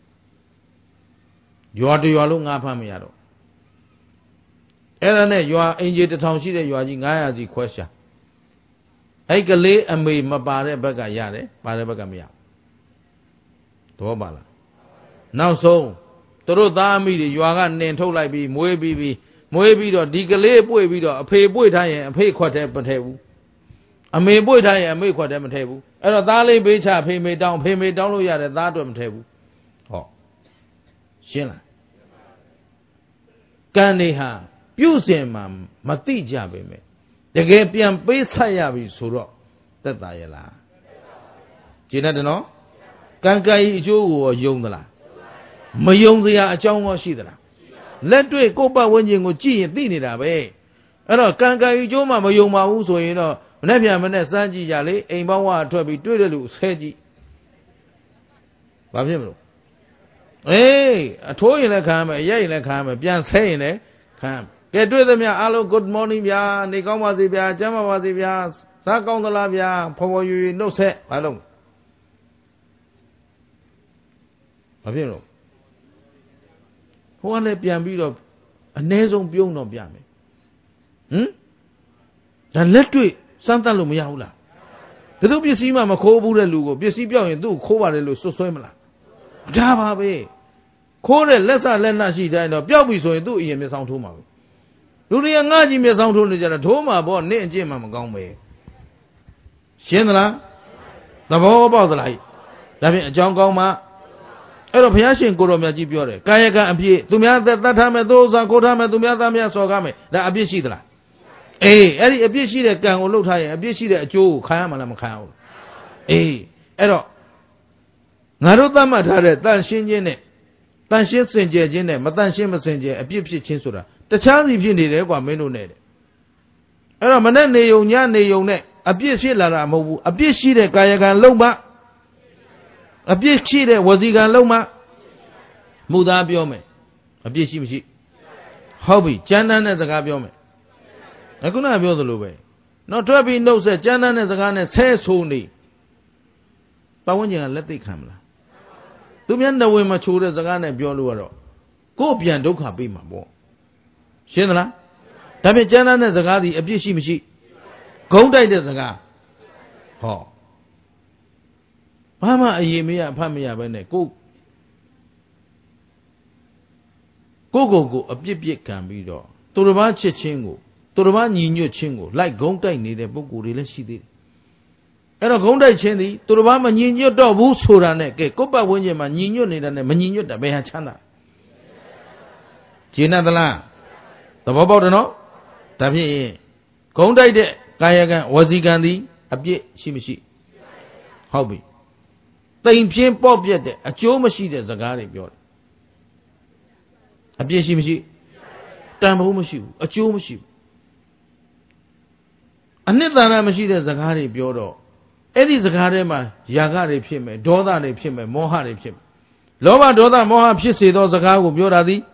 ရွာတရွာလုံးငါဖမ်းမရတော့အဲ့ဒါနဲ့ရွာအင်ဂျီတစ်ထောင်ရှိတဲ့ရွာကြီးငါးရာစီခွဲရှာအဲ့ကလေးအမေမပါတဲ့ဘက်ကရတယ်ပါတဲ့ဘက်ကမရဘူးသဘောပါလားနောက်ဆုံးသူတို့သားအမိတွေရွာကနှင်ထုတ်လိုက်ပြီးမွေးပြီးပြီးမွေးပြီးတော့ဒီကလေးပွေပြီးတော့အဖေပွေထားရင်အဖေခွက်တဲ့မထည့်ဘူးအမေပွေထားရင်အမေခွက်တဲ့မထည့်ဘူးအဲ့တော့သားလေးဘေးချဖေမေတောင်းဖေမေတောင်းလို့ရတယ်သားအတွက်မထည့်ဘူးဟောရှင်းလားကံနေဟာပြုစင်မှာမတိကြပဲမယ်တကယ်ပြန်ပေးဆက်ရပြီဆိုတော့သက်သာရလားကျေနပ်တယ်နော်ကံကံဤအကျိုးကိုယုံသလားမယုံစရာအကြောင်းရောရှိသလားလက်တွေ့ကိုယ့်ပတ်ဝန်းကျင်ကိုကြည့်ရင်သိနေတာပဲအဲ့တော့ကံကံဤအကျိုးမှမယုံပါဘူးဆိုရင်တော့မနေ့ပြန်မနေ့စမ်းကြည့်ကြလေအိမ်ပေါင်းဝါထွက်ပြီးတွေ့တဲ့လူဆဲကြည့်ဘာဖြစ်မလို့အေးအထိုးရင်လည်းခံရမယ်အရိုက်ရင်လည်းခံရမယ်ပြန်ဆဲရင်လည်းခံကဲတွေ့သမျှအားလုံး good morning ဗျာနေကောင်းပါစေဗျာကျမ်းပါပါစေဗျာစားကောင်းသလားဗျာဖော်ဖော်ရွရွနှုတ်ဆက်ဘာလို့ဘာဖြစ်လို့ဟိုကလည်းပြန်ပြီးတော့အ ਨੇ ဆုံးပြုံးတော့ပြမယ်ဟမ်ဒါလက်တွေ့စမ်းသပ်လို့မရဘူးလားဘယ်သူပစ္စည်းမှမခိုးဘူးတဲ့လူကိုပစ္စည်းပြောင်းရင်သူ့ခိုးပါတယ်လို့စွတ်ဆွဲမလားဒါပါပဲခိုးတဲ့လက်စလက်နရှိတိုင်းတော့ပျောက်ပြီဆိုရင်သူ့အရင်မျက်စောင်းထိုးမှာပဲလူတွေကငါ့ကြီးမျက်စောင်းထိုးနေကြတာထိုးမှာပေါ့နင့်အကျင့်မှမကောင်းပဲရှင်းသလားသဘောပေါက်သလားဒါဖြင့်အကြောင်းကောင်းမှအဲ့တော့ဘုရားရှင်ကိုတော်မြတ်ကြီးပြောတယ်ကာယကံအပြည့်သူများသက်တတ်ထားမယ်သို့ဥစ္စာခိုးထားမယ်သူများသားများစော်ကားမယ်ဒါအပြည့်ရှိသလားအေးအဲ့ဒီအပြည့်ရှိတဲ့ကံကိုလှုပ်ထားရင်အပြည့်ရှိတဲ့အကျိုးကိုခံရမှာလားမခံရဘူးအေးအဲ့တော့ငါတို့သတ်မှတ်ထားတဲ့တန်ရှင်းခြင်းနဲ့တန်ရှင်းစင်ကြယ်ခြင်းနဲ့မတန်ရှင်းမစင်ကြယ်အပြည့်ဖြစ်ခြင်းဆိုတာတခြားစီဖြစ်နေတယ်ကွာမင်းတို့နဲ့တဲ့အဲ့တော့မနဲ့နေယုံညနေယုံနဲ့အပြည့်ဖြစ်လာတာမဟုတ်ဘူးအပြည့်ရှိတဲ့ကာယကံလုံးမအပြည့်ရှိတဲ့ဝစီကံလုံးမမူသားပြောမယ်အပြည့်ရှိမရှိဟုတ်ပြီကျမ်းတမ်းတဲ့စကားပြောမယ်အခုနကပြောသလိုပဲနော်ထွက်ပြီးနှုတ်ဆက်ကျမ်းတမ်းတဲ့စကားနဲ့ဆဲဆိုနေပတ်ဝန်းကျင်ကလက်သိခံမလားသူများနဝင်မချိုးတဲ့စကားနဲ့ပြောလို့ကတော့ကိုယ်ပြန်ဒုက္ခပေးမှာပေါ့ရှင်းသလားဒါဖြင့်ကျမ်းတမ်းတဲ့စကားဒီအပြည့်ရှိမရှိဂုံးတိုက်တဲ့စကားဟောဘာမှအရေးမရအဖတ်မရပဲနဲ့ကိုကိုကိုကိုအပြစ်ပြစ်ခံပြီးတော့သူတစ်ပါးချစ်ချင်းကိုသူတစ်ပါးညီညွတ်ချင်းကိုလိုက်ဂုံးတိုက်နေတဲ့ပုဂ္ဂိုလ်တွေလည်းရှိသေးတယ်အဲ့တော့ဂုံးတိုက်ချင်းသည်သူတစ်ပါးမညီညွတ်တော့ဘူးဆိုတာနဲ့ကဲကိုယ့်ပတ်ဝန်းကျင်မှာညီညွတ်နေတာနဲ့မညီညွတ်တာဘယ်ဟာချမ်းသာကျေနပ်သလားသဘောပေါက်တယ်နော်ဒါဖြင့်ဂုံးတိုက်တဲ့ကာယကံဝစီကံသည်အပြစ်ရှိမရှိဟုတ်ပြီတိမ်ပြင်းပေါ့ပြက်တဲ့အကျိုးမရှိတဲ့စကားတွေပြောတယ်အပြစ်ရှိမရှိတန်ဖိုးမရှိဘူးအကျိုးမရှိဘူးအနှစ်သာရမရှိတဲ့စကားတွေပြောတော့အဲ့ဒီစကားထဲမှာယာကတွေဖြစ်မယ်ဒေါသတွေဖြစ်မယ်မောဟတွေဖြစ်မယ်လောဘဒေါသမောဟဖြစ်စေသောစကားကိုပြောတာသည်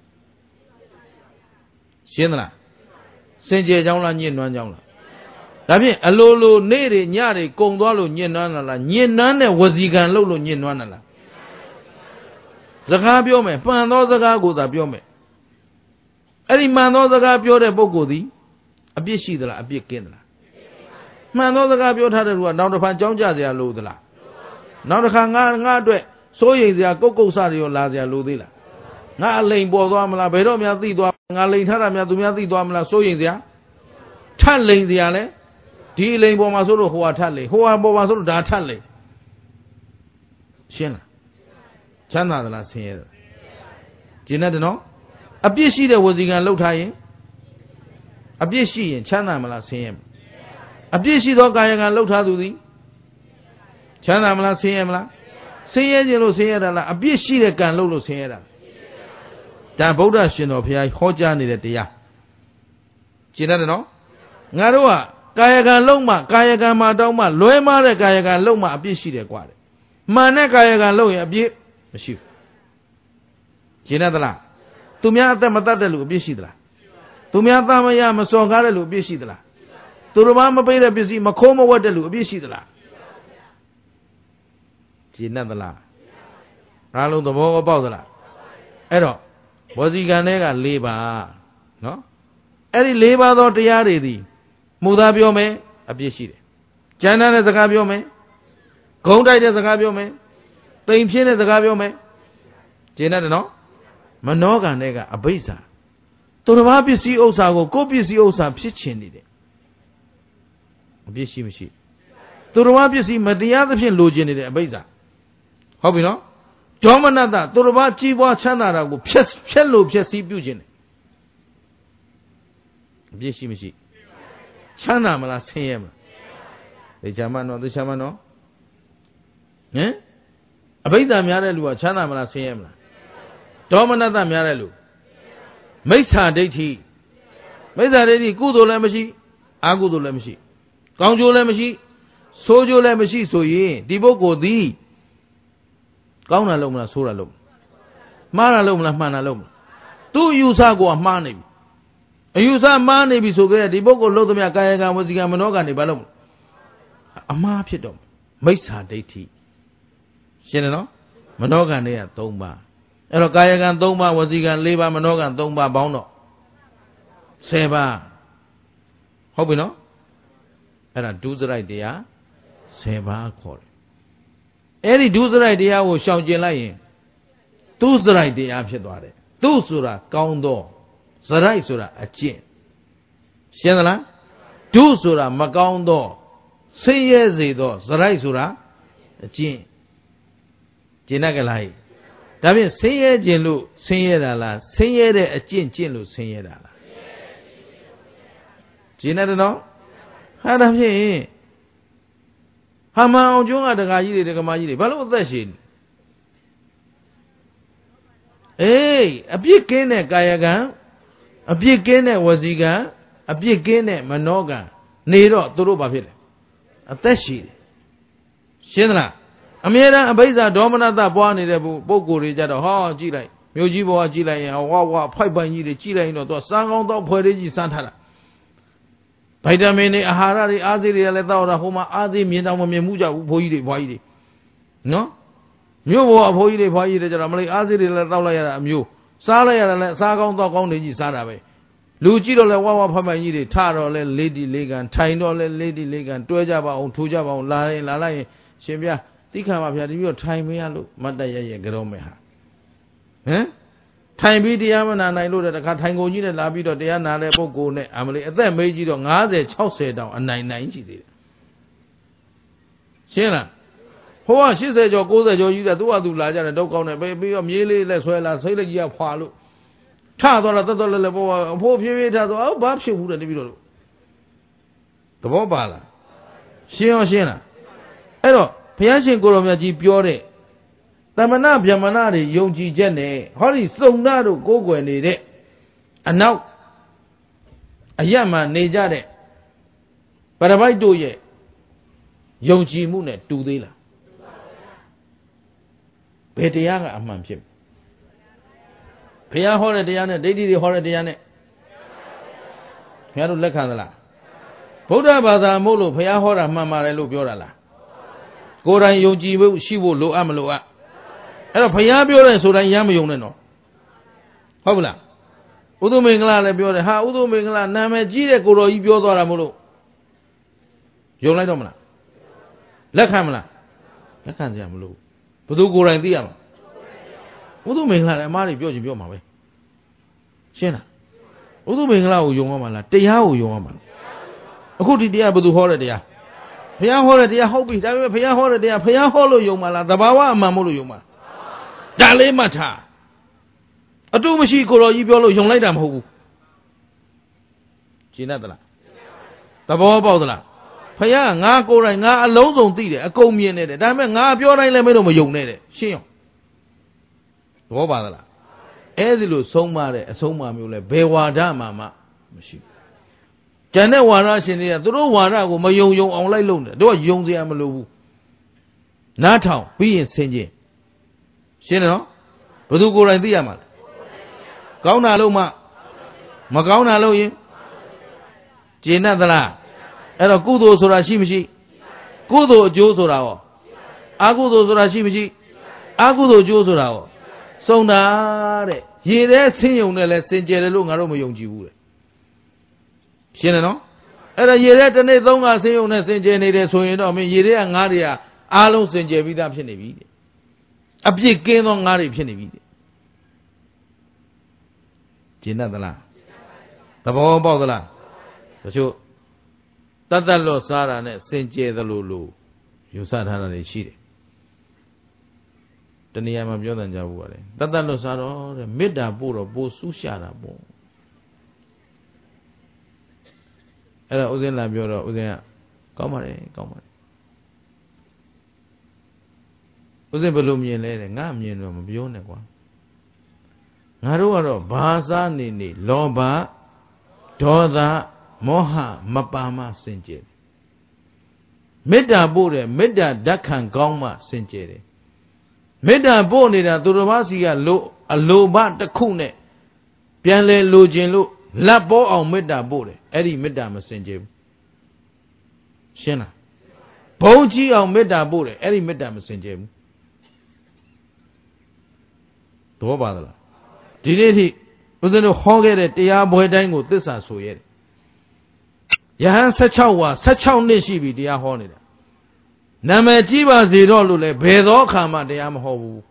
ရှင်းသလားစင်ကြယ်ကြောင်းလားညှဉ်းနှွမ်းကြောင်းလားဒါဖြင့်အလိုလိုနေ့တွေညတွေကုံသွားလို့ညှဉ်းနှွမ်းလာလားညှဉ်းနှွမ်းတဲ့ဝစီကံလှုပ်လို့ညှဉ်းနှွမ်းလာလားစကားပြောမယ်မှန်သောစကားကိုသာပြောမယ်အဲ့ဒီမှန်သောစကားပြောတဲ့ပုဂ္ဂိုလ်သည်အပြစ်ရှိသလားအပြစ်ကင်းသလားမှန်သောစကားပြောထားတဲ့လူကနောက်တစ်ဖန်ကြောင်းကြစရာလိုသလားနောက်တစ်ခါငါငါအတွက်စိုးရိမ်စရာကုတ်ကုတ်စတွေရောလာစရာလိုသေးလားငါအလိန်ပေါ်သွားမလားဘယ်တော့မှသိသွားငါလိန်ထားတာများသူများသိသွားမလားစိုးရိမ်စရာထပ်လိန်စရာလဲဒီအလိန်ပေါ်မှာဆိုလို့ဟိုဟာထပ်လိန်ဟိုဟာပေါ်မှာဆိုလို့ဒါထပ်လိန်ရှင်းလားချမ်းသာသလားဆင်းရဲသလားကျင်းတယ်နော်အပြစ်ရှိတဲ့ဝစီကံလှုပ်ထားရင်အပြစ်ရှိရင်ချမ်းသာမလားဆင်းရဲမလားအပြစ်ရှိသောကာယကံလှုပ်ထားသူသည်ချမ်းသာမလားဆင်းရဲမလားဆင်းရဲခြင်းလို့ဆင်းရဲတာလားအပြစ်ရှိတဲ့ကံလို့လို့ဆင်းရဲတာဒါဗုဒ္ဓရှင်တော်ဘုရားဟောကြားနေတဲ့တရားရှင်းတယ်နော်ငါတို့ကကာယကံလုံးမှကာယကံမှာတောင်းမှလွဲမားတဲ့ကာယကံလုံးမှအပြစ်ရှိတယ်กว่าတယ်မှန်တဲ့ကာယကံလုံးရင်အပြစ်မရှိဘူးရှင်းတယ်သလားသူများအသက်မတတ်တဲ့လူအပြစ်ရှိသလားသူများသားမရမစော်ကားတဲ့လူအပြစ်ရှိသလားသူတို့ဘာမပေးတဲ့ပစ္စည်းမခိုးမဝတ်တဲ့လူအပြစ်ရှိသလားရှင်းတယ်သလားအားလုံးသဘောပေါက်သလားအဲ့တော့ဘောဇီကံတွေက၄ပါးနော်အဲ့ဒီ၄ပါးသောတရားတွေသည်မူသားပြောမယ်အပြစ်ရှိတယ်ကျမ်းတဲ့စကားပြောမယ်ဂုံတိုက်တဲ့စကားပြောမယ်တိမ်ဖြင်းတဲ့စကားပြောမယ်ရှင်းတယ်နော်မနောကံတွေကအဘိဇ္ဇာသူတစ်ပါးပစ္စည်းဥစ္စာကိုကိုယ်ပစ္စည်းဥစ္စာဖြစ်ချင်နေတယ်အပြစ်ရှိမရှိသူတစ်ပါးပစ္စည်းမတရားသဖြင့်လိုချင်နေတယ်အဘိဇ္ဇာဟုတ်ပြီနော်ဒေါမနတသူတစ်ပါးကြီးပွားချမ်းသာတာကိုဖြက်ဖြက်လို့ဖြက်စီးပြုခြင်းတယ်အပြစ်ရှိမရှိချမ်းသာမလားဆင်းရဲမလားသိချမ်းမနော်သိချမ်းမနော်ဟမ်အဘိဓါများတဲ့လူကချမ်းသာမလားဆင်းရဲမလားဒေါမနတများတဲ့လူမိစ္ဆာဒိဋ္ဌိမိစ္ဆာဒိဋ္ဌိကုသိုလ်လည်းမရှိအကုသိုလ်လည်းမရှိကောင်းကျိုးလည်းမရှိဆိုးကျိုးလည်းမရှိဆိုရင်ဒီပုဂ္ဂိုလ်သည်ကောင်းတာလုပ်မလားဆိုးတာလုပ်မှားတာလုပ်မလားမှန်တာလုပ်မလားသူ့အယူဆကိုကမှားနေပြီအယူဆမှားနေပြီဆိုကြတဲ့ဒီပုဂ္ဂိုလ်လုံးသမျှကာယကံဝစီကံမနောကံတွေဘာလို့အမှားဖြစ်တော့မိစ္ဆာဒိဋ္ဌိရှင်းတယ်နော်မနောကံတွေက၃ပါးအဲ့တော့ကာယကံ၃ပါးဝစီကံ၄ပါးမနောကံ၃ပါးပေါင်းတော့၁၀ပါးဟုတ်ပြီနော်အဲ့ဒါဒုစရိုက်တရား၁၀ပါးခေါ်တယ်အဲ့ဒီဒုစရိုက်တရားကိုရှောင်ကျင်လိုက်ရင်ဒုစရိုက်တရားဖြစ်သွားတယ်ဒုဆိုတာကောင်းသောစရိုက်ဆိုတာအကျင့်ရှင်းသလားဒုဆိုတာမကောင်းသောဆင်းရဲစေသောစရိုက်ဆိုတာအကျင့်ကျင့်တတ်ကြလားဒါဖြင့်ဆင်းရဲခြင်းလို့ဆင်းရဲတာလားဆင်းရဲတဲ့အကျင့်ကျင့်လို့ဆင်းရဲတာလားကျင့်တတ်တယ်နော်ဟာဒါဖြင့်ဟာမအောင်ကျွန်းကတကာကြီးတွေတကမာကြီးတွေဘာလို့အသက်ရှင်အေးအပြစ်ကင်းတဲ့ကာယကံအပြစ်ကင်းတဲ့ဝစီကံအပြစ်ကင်းတဲ့မနောကံနေတော့သူတို့ဘာဖြစ်လဲအသက်ရှိတယ်ရှင်းသလားအမြဲတမ်းအဘိဇ္ဇာဒေါမနတပွားနေတဲ့ပုဂ္ဂိုလ်တွေကြတော့ဟောကြည့်လိုက်မြို့ကြီးဘဝကြည့်လိုက်ရင်ဝါဝါဖိုက်ပိုင်ကြီးတွေကြည့်လိုက်ရင်တော့သူကစားကောင်းတော့ဖွဲလေးကြီးစမ်းထားတာဗိုက်တာမင်တွေအာဟာရတွေအားစေးတွေလည်းတောက်တာဟိုမှာအားစေးမြင်တော့မမြင်မှုကြဘူးဘိုးကြီးတွေဘွားကြီးတွေနော်မြို့ဘဝအဖိုးကြီးတွေဘွားကြီးတွေကြတော့မလေးအားစေးတွေလည်းတောက်လိုက်ရတာအမျိုးစားလိုက်ရတာလည်းစားကောင်းတော့ကောင်းတွေကြီးစားတာပဲလူကြည့်တော့လဲဝါဝါဖတ်ပိုင်ကြီးတွေထတော့လဲလေးတီလေးကန်ထိုင်တော့လဲလေးတီလေးကန်တွဲကြပါအောင်ထိုးကြပါအောင်လာရင်လာလိုက်ရင်ရှင်ဗျာတိခါပါဗျာဒီပြီးတော့ထိုင်မရလို့မတ်တရရဲ့ကြောမဲ့ဟာဟမ်ထိုင်ပြီးတရားမနာနိုင်လို့တခါထိုင်ကုန်ကြီးနဲ့လာပြီးတော့တရားနာတဲ့ပုဂ္ဂိုလ်နဲ့အမလေးအသက်မေးကြီးတော့၅၀ ၆၀တောင်အနိုင်နိုင်ရှိသေးတယ်ရှင်းလားဟိုက၈၀ကျော်၉၀ကျော်ကြီးတဲ့သူ့ဟာသူလာကြတယ်ဒုက္ကောင်းနဲ့ပြီးတော့မြေးလေးလက်ဆွဲလာဆိတ်လက်ကြီးကဖွာလို့ထသွားတာတော်တော်လည်းလည်းပေါ်အဖိုးဖြည်းဖြည်းထသွားအော်ဘာဖြစ်ဘူးတဲ့တပည့်တော်တို့သဘောပါလားရှင်းအောင်ရှင်းလားအဲ့တော့ဘုရားရှင်ကိုရောမြတ်ကြီးပြောတဲ့သမဏဗျမဏတွေယုံကြည်ချက်နဲ့ဟောဒီစုံနာတို့ကိုးကွယ်နေတဲ့အနောက်အယက်မှာနေကြတဲ့ပရပိုက်တို့ရဲ့ယုံကြည်မှုနဲ့တူသေးလားဘယ်တရားကအမှန်ဖြစ်ဘုရားဟောတဲ့တရားနဲ့ဒိဋ္ဌိတွေဟောတဲ့တရားနဲ့ဘုရားတို့လက်ခံသလားဗုဒ္ဓဘာသာမို့လို့ဘုရားဟောတာမှန်ပါတယ်လို့ပြောတာလားကိုယ်တိုင်ယုံကြည်ဖို့ရှိဖို့လိုအပ်မလိုအပ်အဲ့တော့ဘုရားပြောတဲ့ဆိုတိုင်းရမ်းမယုံနဲ့နော်ဟုတ်ပလားဥဒုမင်္ဂလာလည်းပြောတယ်ဟာဥဒုမင်္ဂလာနာမည်ကြီးတဲ့ကိုတော်ကြီးပြောသွားတာမို့လို့ယုံလိုက်တော့မလားလက်ခံမလားလက်ခံစရာမလိုဘယ်သူကိုယ်တိုင်သိရမှာဥဒုမင်္ဂလာလည်းအမားတွေပြောချင်ပြောမှာပဲရှင်းလားဥဒုမင်္ဂလာကိုယုံရမှာလားတရားကိုယုံရမှာလားအခုဒီတရားဘယ်သူဟောတဲ့တရားဘုရားဟောတဲ့တရားဟုတ်ပြီဒါပေမဲ့ဘုရားဟောတဲ့တရားဘုရားဟောလို့ယုံမှာလားသဘာဝအမှန်မို့လို့ယုံမှာဒါလေးမှတ်ထားအတူမရှိကိုတော်ကြီးပြောလို့ယုံလိုက်တာမဟုတ်ဘူးရှင်းတတ်သလားသဘောပေါက်သလားဘ Faya, nga ko right, nga alone on the a comian at a diamond, nga pure and lemon of young net. She. Robala. Edilu, so mare, a so mamule, bewada mama. Janet Wara, she near the Wara, who my young young on like lone, do a young the Amalu. Not how, be in Saint James. She know? But do go right the Amal. Gauna Loma Magauna Loye Jena the La. Era Kudo Sorashimishi Kudo Josorao Agudo Sorashimishi Agudo Josorao So na ye there sing you let Saint Jello Aroma Yongi. She know? Era Yeret and they don't say on Saint Jenny, so you know me, Yere and Aria, Alo Saint Jevida Penevide. A big game on Ari Penevide. Jena the La. The ball about the La. The show. Tata lo Sara and Saint J the Lulu. You sat her and she. The Niam of Jordan Javare. Tata lo Sara, the Mida Buro, Bo Sushara Bo. Era Uzen la Biora, Uzen. Come on, come on. Uzen Belumian lady, Gamian of Bionaqua. Naruaro, Baza Nini, Loba, Toda, Moha, Mapama, Sinjeri. Meda Bore, Meda Dakan Goma, Sinjeri. Meda Bonida, Duravasia, Lo, a Loba, the Kune, Pianle, Lojin, Labo, or Meda Bore, Eddie Meda Messenger. Shena. Boji, or Meda Bore, Eddie Meda Messenger. Tobala. Did he? Was it a hog at the Aboy Dango? This I saw yet. Yahan Sachawa, Sachau Nishibi, the Ahonida. Namajiba Zidolule, Bedo Kama, the Amho.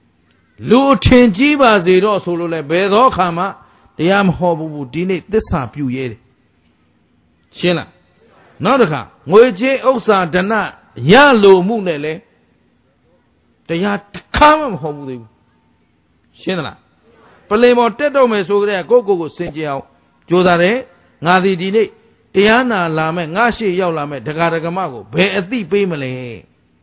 Lutin Jiba Zido Solule, Bedo Kama, the Amho, Dine, this are few yet. Shena. Nodaka, Moje Osa Dana, Yalo Munele, the Yat Kamam Hobu. Shena. Palemo Teto Mesogre, Gogo Sinjao, Jodare, Nadi Dine, Tiana Lame, Nashi Yolame, Tagaragamago, Be a thief Pimale.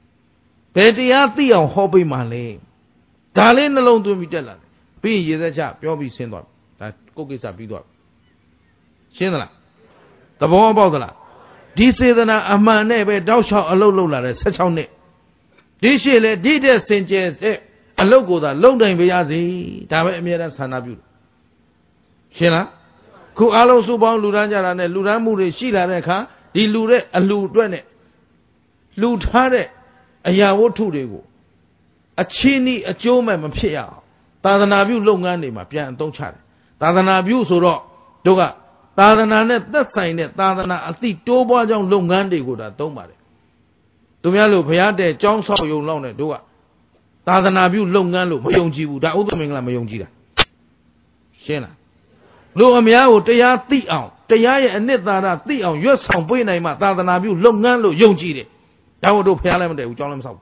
Petiati or Hobby Male. Darling alone to me tell her. Be ye the chap, you'll be sent up. That cookies are beat up. Shena. The bomb about the la. This is an amane, thou shalt alone lola, such on it. This year, did a Saint James. A logo that long time Viazi, Tamamira Sanabu. Shena? Ku alo Suban Luranja and Luramuri, Shila Reka, the Lure, a Ludrene. Ludhare, a Yawo two day go. A chini, a Joma, a Pia. Tadanabu Longani, my pian don't chat. Tadanabu Soro, Doga. Tadananet, that sign it, Tadana, a thief, Toba John Longandi go that don't matter. Tumialu Piate, John saw you long at Doga. Tadanabu Longalo, Mayonji, that old Mingla Mayonjida. Shena. Lo Amiao, Taya, Tiao, Taya, and Neta, Tiao, your son, Buenama, Tadanabu, Longalo, Yonji. That would do Pialam, they would join himself.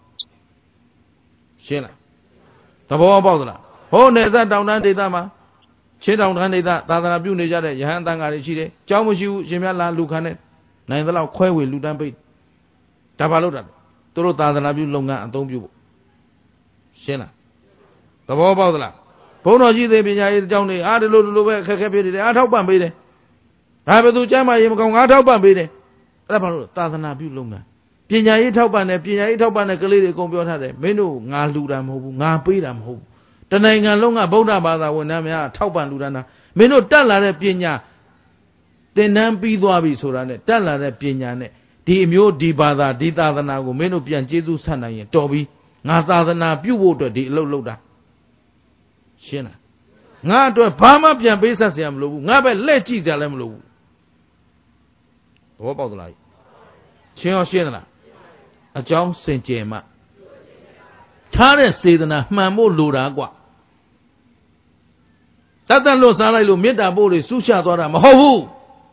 Shena. The ball about that. Oh, Neza down and Dama. She down and that, Tadanabu Neja, Yahandanga, Chile, Chamushu, Jimala, Lucanet, Nandala, Quay will Ludan Tabaloda. Toro Tadanabu Longa and Tombu. Shena. The ball about that. Ponoji, they be Johnny, add a little bit, Kakapiti, I hope I'm beating. I have a do Jama, I'm going out of Bambidi. Rapalo, Tazanabu Lunga. Pina Itoban, Pina Itoban, a Galili computer, Menu, Naludam, Napidam, Ho. The Nanga Longa Boda Bada, when I'm a Tauban Ludana. Menu Tala Pina. The Nampi Duabi Surane, Tala Pina, the Mu di Bada, di Tadanago, Menu Pian Jesus Sana, Toby. Natadana, you water the Loloda. Shena. Not to a Pama Pian Besa Siam Lu, Nabe Lechi Zalem Lu. What about the light? Shena Shena. A John Saint Jema. Tare Sedana, Mamu Luragua. Tata Losala Lumita Bori, Susha Dora, Mahovu.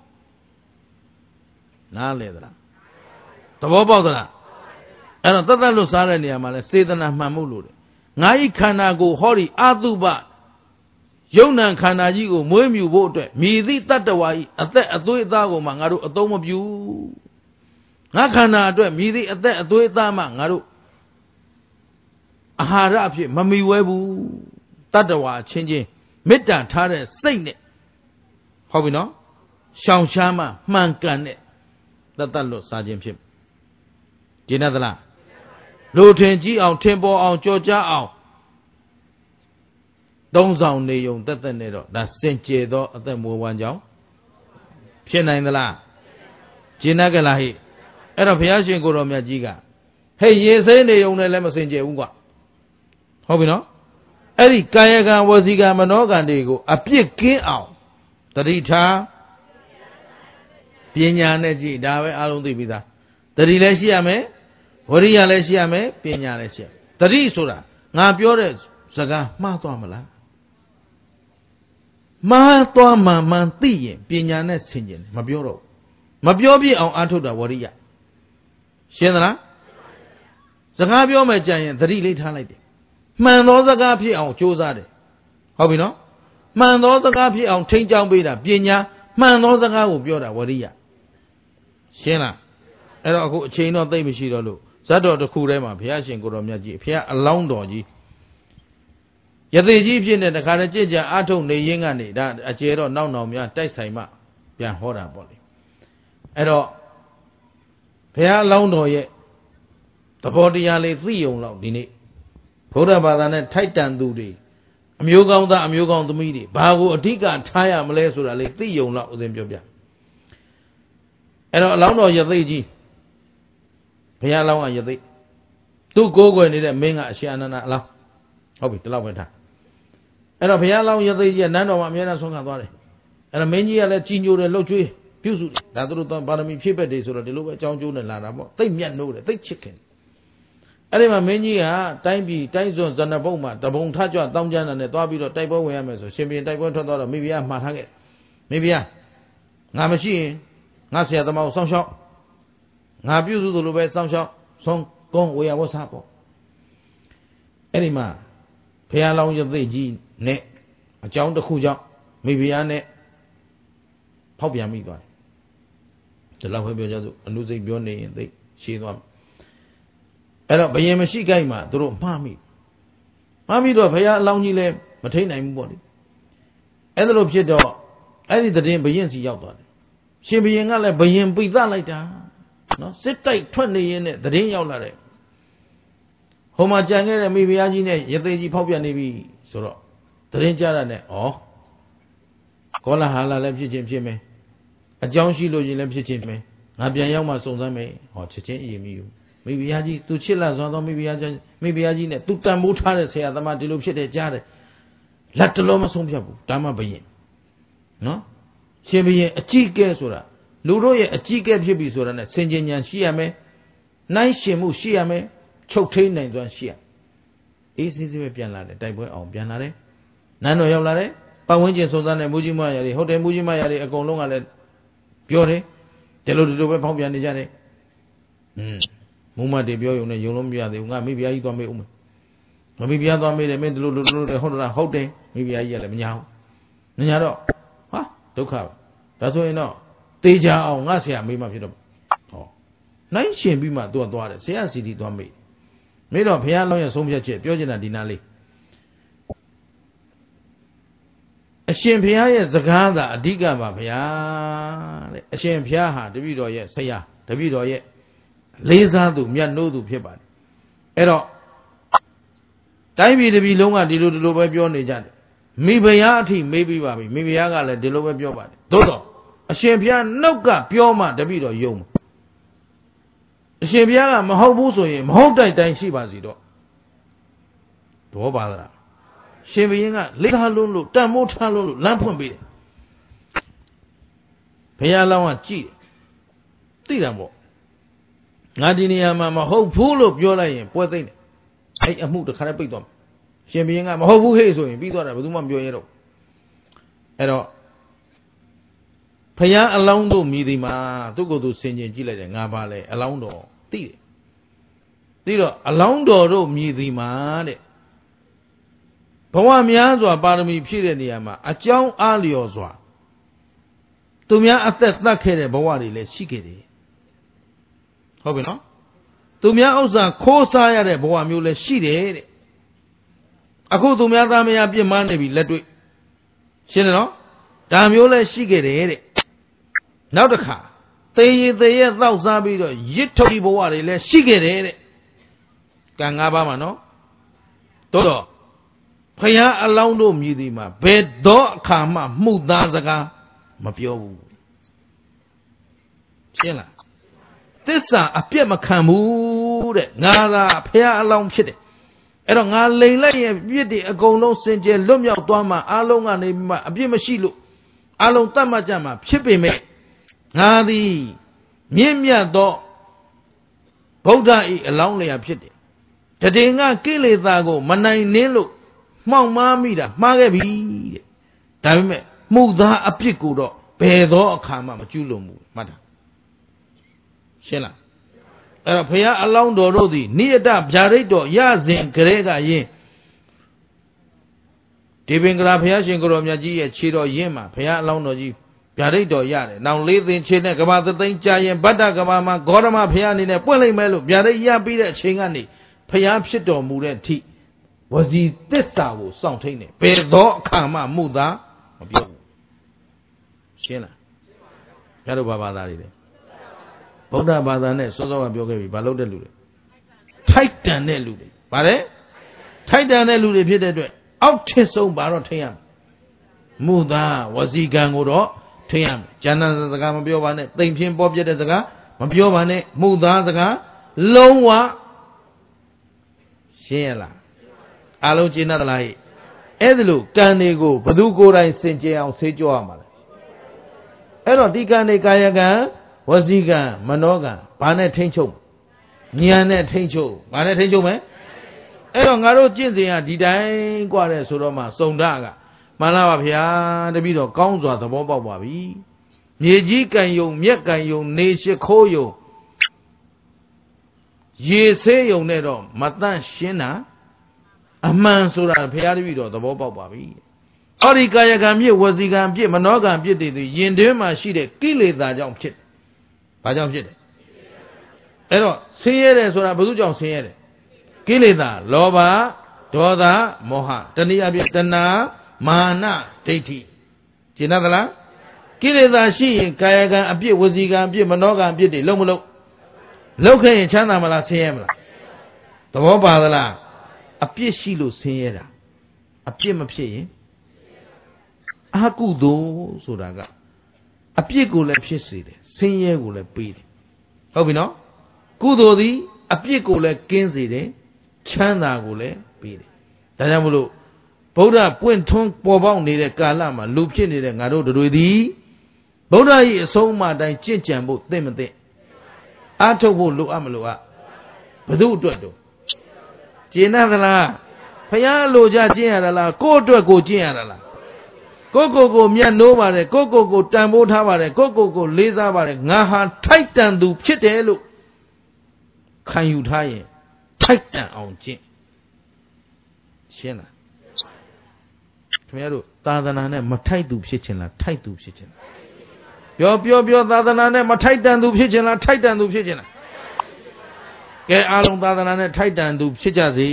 Na ledra. The what about that? And Tata Losara Niamala, Sedana Mamulu. Nai Kanago, Hori, Aduba. Yonan Kanajigo, Muemu water, Midi Tatawai, a Atuidago Mangaru, a dome of you. ငါခန္ဓာအတွက်မြည်သည့်အသက်အသွေးအသားမှငါတို့အာဟာရအဖြစ်မမီဝဲဘူးတတ္တဝါချင်းချင်းမေတ္တာထားတဲ့စိတ်နဲ့ဟုတ်ပြီနော်ရှောင်ရှားမှမှန်ကန်တဲ့တတ်တတ်လွတ်စားခြင်းဖြစ်ကျင့်တတ်လားလိုထင်ကြည့်အောင်ထင်ပေါ်အောင်ကြော်ကြားအောင်သုံးဆောင်နေုံတက်တက်နဲ့တော့ဒါစင်ကြယ်သောအသက်မွေးဝမ်းကြောင်းဖြစ်နိုင်သလားကျင့်တတ်ကြလားဟိအဲ့တော့ဘုရားရှင်ကိုယ်တော်မြတ်ကြီးကဟဲ့ရေစိမ့်နေုံနဲ့လည်းမစင်ကြယ်ဘူးကွာဟုတ်ပြီနော်အဲ့ဒီကာယကံဝစီကံမနောကံတွေကိုအပြစ်ကင်းအောင်တတိထားပညာနဲ့ကြည့်ဒါပဲအားလုံးသိပြီးသားတတိလည်းရှိရမယ်ဝရိယလည်းရှိရမယ်ပညာလည်းရှိရတတိဆိုတာငါပြောတဲ့စကားမှားသွားမလားမှားသွားမှမှန်သိရင်ပညာနဲ့ဆင်ခြင်တယ်မပြောတော့မပြောပြအောင်အားထုတ်တာဝရိယရှင်းသလားစကားပြောမယ်ကြရင်တတိလေးထားလိုက်တယ်မှန်သောစကားဖြစ်အောင်ကြိုးစားတယ်ဟုတ်ပြီနော်မှန်သောစကားဖြစ်အောင်ထိန်းချောင်းပေးတာပညာမှန်သောစကားကိုပြောတာဝရိယရှင်းလားအဲ့တော့အခုအချိန်တော့သိမ့်မရှိတော့လို့ဇတ်တော်တစ်ခုထဲမှာဘုရားရှင်ကိုယ်တော်မြတ်ကြီးဘုရားအလောင်းတော်ကြီးယသိကြီးဖြစ်နေတခါတည်းကြည်ကြအားထုတ်နေရင်းကနေဒါအကျယ်တော့နောက်နောက်များတိုက်ဆိုင်မှပြန်ဟောတာပေါ့လေအဲ့တော့ဘုရားအလောင်းတော်ရဲ့သဘောတရားလေးသိုံလောက်ဒီနေ့ဘုရားဘာသာနဲ့ထိုက်တန်သူတွေအမျိုးကောင်းသားအမျိုးကောင်းသမီးတွေဘာကိုအဓိကထားရမလဲဆိုတာလေးသိုံလောက်ဥစဉ်ပြောပြအဲ့တော့အလောင်းတော်ယသိကြီးဘုရားအလောင်းကယသိသူ့ကိုယ်ွယ်နေတဲ့မင်းကအရှင်အနန္ဒအလောင်းဟုတ်ပြီဒီလောက်ပဲထားအဲ့တော့ဘုရားအလောင်းယသိကြီးကနန်းတော်မှာအမြဲတမ်းဆုံးခံသွားတယ်အဲ့တော့မင်းကြီးကလည်းကြီးညိုတယ်လှုပ်ကြွေးပြုစုတယ်ဒါသူတို့ပါရမီဖြည့်ဘက်တွေဆိုတော့ဒီလိုပဲအကြောင်းကျိုးနဲ့လာတာပေါ့သိပ်မြတ်နိုးတယ်သိပ်ချစ်ခင်အဲ့ဒီမှာမင်းကြီးကတိုင်းပြည်တိုင်းစွန်ဇဏဘုတ်မှာတပုံထကြွတောင်းကြမ်းတာနဲ့သွားပြီးတော့တိုက်ပွဲဝင်ရမယ်ဆိုရှင်ပြန်တိုက်ပွဲထွက်သွားတော့မိဖုရားမှားထားခဲ့မိဖုရားငါမရှိရင်ငါဆရာသမားကိုစောင့်ရှောက်ငါပြုစုသလိုပဲစောင့်ရှောက်ဆုံးကုန်းဝေယဝဆပေါ့အဲ့ဒီမှာဘုရားလောင်းရသိကြီးနဲ့အကြောင်းတစ်ခုကြောင့်မိဖုရားနဲ့ဖောက်ပြန်မိသွားတယ်ဒီလောက်ပဲပြောကြစို့အနုစိတ်ပြောနေရင်သိရှင်းသွားမယ်အဲ့တော့ဘယင်မရှိကြိုက်မှာသူတို့မှားမိမှားမိတော့ဘုရားအလောင်းကြီးလည်းမထိန်နိုင်ဘူးပေါ့လေအဲ့ဒါလိုဖြစ်တော့အဲ့ဒီတည်င်းဘယင်စီရောက်သွားတယ်ရှင်ဘယင်ကလည်းဘယင်ပိသလိုက်တာနော်စစ်တိုက်ထွက်နေရင်နဲ့တည်င်းရောက်လာတယ်ဟိုမှာကြံခဲ့တဲ့မိဖုရားကြီးနဲ့ရသေးကြီးဖောက်ပြန်နေပြီဆိုတော့တည်င်းကြတာနဲ့ဩကောလာဟာလာလည်းဖြစ်ချင်းဖြစ်မယ်အကြောင်းရှိလို့ချင်းလည်းဖြစ်ချင်းမယ်ငါပြန်ရောက်မှစုံစမ်းမယ်ဟောချက်ချင်းအရင်မိယူမိဖုရားကြီးသူချစ်လာစွာသောမိဖုရားကြီးမိဖုရားကြီးနဲ့သူတန်ဖိုးထားတဲ့ဆရာသမားဒီလိုဖြစ်တဲ့ကြားတယ်လက်တလုံးမဆုံးဖြတ်ဘူးဒါမှဘယင်နော်ရှင်ဘယင်အကြည့်ကဲဆိုတာလူတို့ရဲ့အကြည့်ကဲဖြစ်ပြီဆိုတာနဲ့စင်ကြင်ဉာဏ်ရှိရမယ်နိုင်ရှင်မှုရှိရမယ်ချုပ်ထိန်နိုင်စွမ်းရှိရအေးစစ်စစ်ပဲပြန်လာတယ်တိုက်ပွဲအောင်ပြန်လာတယ်နန်းတော်ရောက်လာတယ်ပတ်ဝန်းကျင်စုံစမ်းတဲ့မူကြီးမရတွေဟုတ်တယ်မူကြီးမရတွေအကုန်လုံးကလည်းပြောတယ်ဒီလိုဒီလိုပဲဖောက်ပြန်နေကြတယ်อืมမုံမတေပြောရုံနဲ့ယုံလုံးမပြသေးဘူးငါမိဖုရားကြီးသွားမေးဦးမယ်မမိဖုရားသွားမေးတယ်မင်းဒီလိုလိုလိုတယ်ဟုတ်လားဟုတ်တယ်မိဖုရားကြီးကလည်းမညာဘူးမညာတော့ဟာဒုက္ခဒါဆိုရင်တော့တေချာအောင်ငါဆရာမေးမှဖြစ်တော့ဟောနိုင်ရှင်ပြီးမှသူကသွားတယ်ဆရာစီတီသွားမေးမေးတော့ဘုရားလောင်းရဲ့ဆုံးဖြတ်ချက်ပြောချင်တာဒီနာလေးအရှင်ဘုရားရဲ့စကားသာအဓိကပါဗျာတဲ့အရှင်ဘုရားဟာတပည့်တော်ရဲ့ဆရာတပည့်တော်ရဲ့လေးစားသူမြတ်နိုးသူဖြစ်ပါတယ်အဲ့တော့တိုင်းပြည်တပြည်လုံးကဒီလိုဒီလိုပဲပြောနေကြတယ်မိဖုရားအထိမေးပြီးပါပြီမိဖုရားကလည်းဒီလိုပဲပြောပါတယ်သို့တော့အရှင်ဘုရားနှုတ်ကပြောမှတပည့်တော်ယုံမှာအရှင်ဘုရားကမဟုတ်ဘူးဆိုရင်မဟုတ်တိုက်တိုင်းရှိပါစီတော့ဘောပါလားရှင်ဘုရင်ကလေးစားလုံးလို့တန်မိုးထားလုံးလို့လမ်းဖွင့်ပေးတယ်ဘုရားလောင်းကကြည့်တယ်သိတယ်ပေါ့ငါဒီနေရာမှာမဟုတ်ဘူးလို့ပြောလိုက်ရင်ပွဲသိမ့်တယ်အဲ့အမှုတစ်ခါတည်းပိတ်သွားမယ်ရှင်ဘုရင်ကမဟုတ်ဘူးဟဲ့ဆိုရင်ပြီးသွားတာဘယ်သူမှမပြောရတော့အဲ့တော့ဘုရားအလောင်းတို့မြည်ဒီမှာသူ့ကိုယ်သူဆင်ခြင်ကြည့်လိုက်တယ်ငါပါလဲအလောင်းတော်သိတယ်သိတော့အလောင်းတော်တို့မြည်ဒီမှာတဲ့ဘဝများစွာပါရမီဖြည့်တဲ့နေရာမှာအကြောင်းအားလျော်စွာသူများအသက်သတ်ခဲ့တဲ့ဘဝတွေလည်းရှိခဲ့တယ်ဟုတ်ပြီနော်သူများဥစ္စာခိုးစားရတဲ့ဘဝမျိုးလည်းရှိတယ်တဲ့အခုသူများသားမယားပြစ်မှားနေပြီလက်တွေ့ရှင်းတယ်နော်ဒါမျိုးလည်းရှိခဲ့တယ်တဲ့နောက်တစ်ခါသေရည်သေရဲ့တောက်စားပြီးတော့ရစ်ထုတ်ပြီးဘဝတွေလည်းရှိခဲ့တယ်တဲ့ကံ၅ပါးမှာနော်တို့တော့ဖယားအလောင်းတို့မြည်သည်မှာဘယ်တော့အခါမှမှုသားစကားမပြောဘူးရှင်းလားသစ္စာအပြတ်မခံဘူးတဲ့ငါသာဖယားအလောင်းဖြစ်တယ်အဲ့တော့ငါလိန်လိုက်ရဲ့ပြစ်တွေအကုန်လုံးစင်ကြယ်လွတ်မြောက်သွားမှအားလုံးကနေမှအပြစ်မရှိလို့အားလုံးတတ်မှတ်ကြမှာဖြစ်ပေမဲ့ငါသည်မြင့်မြတ်သောဗုဒ္ဓ၏အလောင်းလျာဖြစ်တယ်တတိငါကိလေသာကိုမနိုင်နှင်းလို့မှောက်မှားမိတာမှားခဲ့ပြီတဲ့ဒါပေမဲ့မှုသားအပြစ်ကိုတော့ဘယ်သောအခါမှမကျူးလွန်ဘူးမှတ်တာရှင်းလားအဲ့တော့ဘုရားအလောင်းတော်တို့သည်နိယတဗျာဒိတ်တော်ရစဉ်ကလေးကယင်းဒီပင်ကရာဘုရားရှင်ကိုရောမြတ်ကြီးရဲ့ခြေတော်ရင်းမှာဘုရားအလောင်းတော်ကြီးဗျာဒိတ်တော်ရတယ်။နောက်လေးသိန်းခြေနဲ့ကဘာသသိန်းကြာရင်ဗတ္တကဘာမှာဂေါရမဘုရားအနေနဲ့ပွင့်လိုက်မယ်လို့ဗျာဒိတ်ရပြီးတဲ့အချိန်ကနေဘုရားဖြစ်တော်မူတဲ့အထိဝစီသစ္စာကိုစောင့်ထိန်တယ်။ဘယ်သောအခါမှမှုသာမပြောဘူး။ရှင်းလား။ကျတော့ဘာဘာသာတွေလဲ။ဗုဒ္ဓဘာသာနဲ့စောစောကပြောခဲ့ပြီဘာလို့တဲ့လူတွေထိုက်တန်တဲ့လူတွေဗါတယ်ထိုက်တန်တဲ့လူတွေဖြစ်တဲ့အတွက်အောက်ထစ်ဆုံးဘာတော့ထိန်ရမှုသာဝစီကံကိုတော့ထိန်ရမယ်ကျန်တဲ့စကားမပြောပါနဲ့တိမ်ဖြင်းပေါ်ပြတဲ့စကားမပြောပါနဲ့မှုသာစကားလုံးဝရှင်းရလားအားလုံးကျင့်တတ်သလားဟဲ့အဲ့ဒါလို့ကံတွေကိုဘသူကိုယ်တိုင်စင်ကြယ်အောင်ဆေးကြောရမှာလဲအဲ့တော့ဒီကံတွေကာယကံဝစီကံမနောကံဘာနဲ့ထိမ့်ချုပ်ဉာဏ်နဲ့ထိမ့်ချုပ်ဘာနဲ့ထိမ့်ချုပ်မယ်အဲ့တော့ငါတို့ကျင့်စဉ်ကဒီတိုင်းกว่าတဲ့ဆိုတော့မှစုံဒကမှန်လားပါဗျာတပည့်တော်ကောင်းစွာသဘောပေါက်ပါပြီမြေကြီးကံယုံမြက်ကံယုံနေရှိခိုးယုံရေဆေးယုံနဲ့တော့မတန့်ရှင်းတာအမှန်ဆိုတာဘုရားတပည့်တော်သဘောပေါက်ပါပြီအော်ဒီကာယကံပြည့်ဝစီကံပြည့်မနောကံပြည့်တွေသူယင်တွင်းမှာရှိတဲ့ကိလေသာကြောင့်ဖြစ်ဘာကြောင့်ဖြစ်တယ်အဲ့တော့ဆင်းရဲတယ်ဆိုတာဘယ်သူကြောင့်ဆင်းရဲတယ်ကိလေသာလောဘဒေါသမောဟတဏှာပြတဏှာမာနဒိဋ္ဌိရှင်းသလားကိလေသာရှိရင်ကာယကံအပြည့်ဝစီကံအပြည့်မနောကံအပြည့်တွေလုံးမလုံးလောက်ခဲ့ရင်ချမ်းသာမလားဆင်းရဲမလားသဘောပါသလားအပြည့်ရှိလို့ဆင်းရဲတာအပြည့်မဖြစ်ရင်အကုသိုလ်ဆိုတာကအပြစ်ကိုလည်းဖြစ်စေတယ်ဆင်းရဲကိုလည်းပေးတယ်ဟုတ်ပြီနော်ကုသိုလ်သည်အပြစ်ကိုလည်းကင်းစေတယ်ချမ်းသာကိုလည်းပေးတယ်ဒါကြောင့်မလို့ဗုဒ္ဓပွင့်ထွန်းပေါ်ပေါက်နေတဲ့ကာလမှာလူဖြစ်နေတဲ့ငါတို့တွေသည်ဗုဒ္ဓ၏အဆုံးအမတိုင်းကြင့်ကြံဖို့သိမသိအားထုတ်ဖို့လိုအပ်မလိုအပ်ဘယ်သူအတွက်တော့ကျင့်ရသလားဖယားလိုကြကျင့်ရသလားကိုယ့်အတွက်ကိုကျင့်ရသလားကိုကိုကိုမြတ်နိုးပါတယ်ကိုကိုကိုတန်ဖိုးထားပါတယ်ကိုကိုကိုလေးစားပါတယ်ငါဟာထိုက်တန်သူဖြစ်တယ်လို့ခံယူထားရင်ထိုက်တန်အောင်ကျင့်ရှင်းလားခင်ဗျားတို့သာသနာနဲ့မထိုက်သူဖြစ်ချင်လားထိုက်သူဖြစ်ချင်လားပြောပြောပြောသာသနာနဲ့မထိုက်တန်သူဖြစ်ချင်လားထိုက်တန်သူဖြစ်ချင်လားကဲအားလုံးသာသနာနဲ့ထိုက်တန်သူဖြစ်ကြစေ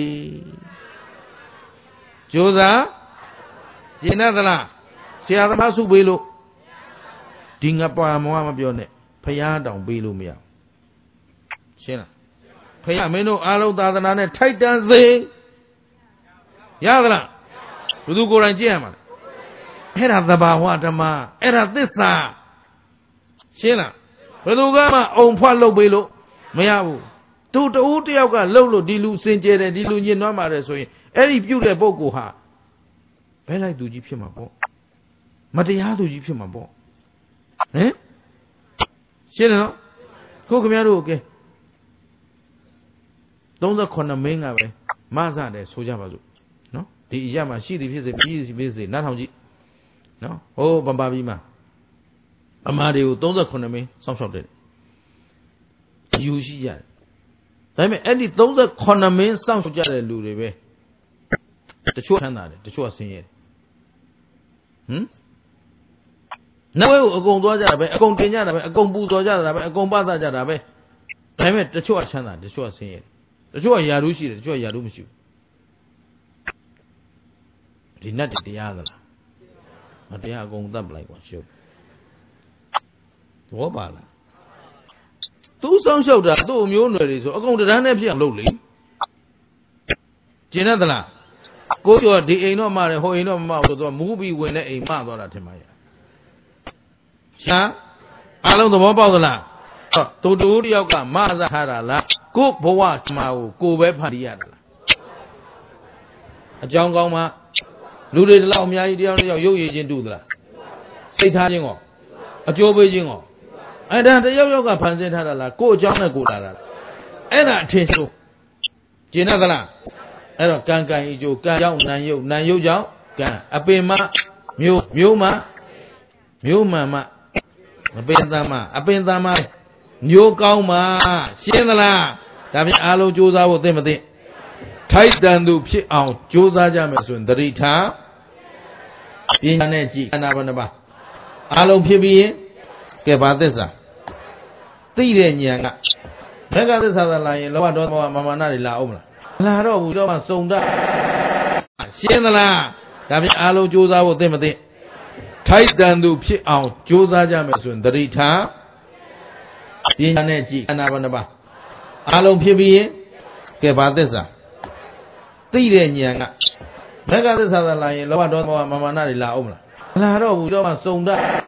ကြိုးစားကျင့်သလားဆရာသမားစုပေးလို့ဒီငါပါမောမပြောနဲ့ဖျားတောင်ပေးလို့မရရှင်းလားဖျားမင်းတို့အားလုံးသာသနာနဲ့ထိုက်တန်စေရသလားဘယ်သူကိုယ်တိုင်ကြည့်ရမှာလဲအဲ့ဒါသဘာဝဓမ္မအဲ့ဒါသစ္စာရှင်းလားဘယ်သူကမှအုံဖွက်လုပ်ပေးလို့မရဘူးသူတဦးတယောက်ကလှုပ်လို့ဒီလူစင်ကြယ်တယ်ဒီလူညင်နွမ်းပါတယ်ဆိုရင်အဲ့ဒီပြုတဲ့ပုဂ္ဂိုလ်ဟာဘယ်လိုက်သူကြီးဖြစ်မှာပေါ့မတရားသူကြီးဖြစ်မှာပေါ့ဟင်ရှင်းတယ်နော်ခုခင်ဗျားတို့ကဲသုံးခုမင်းကပဲမဆတယ်ဆိုကြပါစို့နော်ဒီအရာမှာရှိသည်ဖြစ်စေပြီးစီဖြစ်စေနားထောင်ကြည့်နော်ဟိုးပပပြီးမှအမားတွေကိုသုံးခုမင်းစောင့်ရှောက်တယ်ယူရှိရတယ်ဒါပေမဲ့အဲ့ဒီသုံးခုမင်းစောင့်ရှောက်ကြတဲ့လူတွေပဲတချို့ချမ်းသာတယ်တချို့ဆင်းရဲတယ်ဟမ်နဝဲကိုအကုန်သွားကြတာပဲအကုန်တင်ကြတာပဲအကုန်ပူဇော်ကြတာပဲအကုန်ပတ်သက်ကြတာပဲဒါပေမဲ့တချို့ကချမ်းသာတချို့ကဆင်းရဲတချို့ကယာရုရှိတယ်တချို့ကယာရုမရှိဘူးဒီနတ်တရားသလားမတရားအကုန်သတ်ပလိုက်ကွာရှုပ်သဘောပါလားသူစောင်းလျှောက်တာသူ့အမျိုးအနွယ်တွေဆိုအကုန်တရားနဲ့ဖြစ်အောင်လုပ်လေကျင်တတ်သလားကိုကျော်ဒီအိမ်တော့မှတယ်ဟိုအိမ်တော့မမဟုတ်တော့မူးပြီးဝင်တဲ့အိမ်မှသွားတာထင်ပါရဲ့ရှာအားလုံးသဘောပေါက်သလားတူတူတယောက်ကမဆထားတာလားကိုဘဝမှာကိုကိုပဲဖန်တီးရတာလားအကြောင်းကောင်းမှလူတွေတလောက်အများကြီးတယောက်တယောက်ရုပ်ရည်ချင်းတူသလားစိတ်ထားခြင်းကောအကျိုးပေးခြင်းကောအဲ့ဒါတယောက်ယောက်ကဖန်ဆင်းထားတာလားကိုအကြောင်းနဲ့ကိုလာတာအဲ့ဒါအထင်ဆုံးကျင်တတ်သလားအဲ့တော့ကံကံအကျိုးကံကြောင့်နံယုတ်နံယုတ်ကြောင့်ကံအပင်မမျိုးမျိုးမမျိုးမှန်မမပင်သမအပင်သမမျိုးကောင်းမှရှင်းသလားဒါဖြင့်အားလုံးကြိုးစားဖို့သိမသိထိုက်တန်သူဖြစ်အောင်ကြိုးစားကြမယ်ဆိုရင်တတိထားပညာနဲ့ကြည်အနာဘဏ္ဍပါအားလုံးဖြစ်ပြီးရင်ကဲဘာသစ္စာသိတဲ့ဉာဏ်ကမဂ္ဂသစ္စာသာလာရင်လောဘဒေါသမောဟမာမာနတွေလာအောင်မလားမလာတော့ဘူးတော့မှစုံတတ်ရှင်းသလားဒါဖြင့်အားလုံးကြိုးစားဖို့သိမသိထိုက်တန်သူဖြစ်အောင်ကြိုးစားကြမယ်ဆိုရင်တတိထားပညာနဲ့ကြည်အနာဘဏ္ဍပါအားလုံးဖြစ်ပြီးရင်ကဲဘာသစ္စာသိတဲ့ဉာဏ်ကမဂ္ဂသစ္စာသာလာရင်လောဘဒေါသမောဟမာမာနတွေလာအောင်မလားမလာတော့ဘူးတော့မှစုံတတ်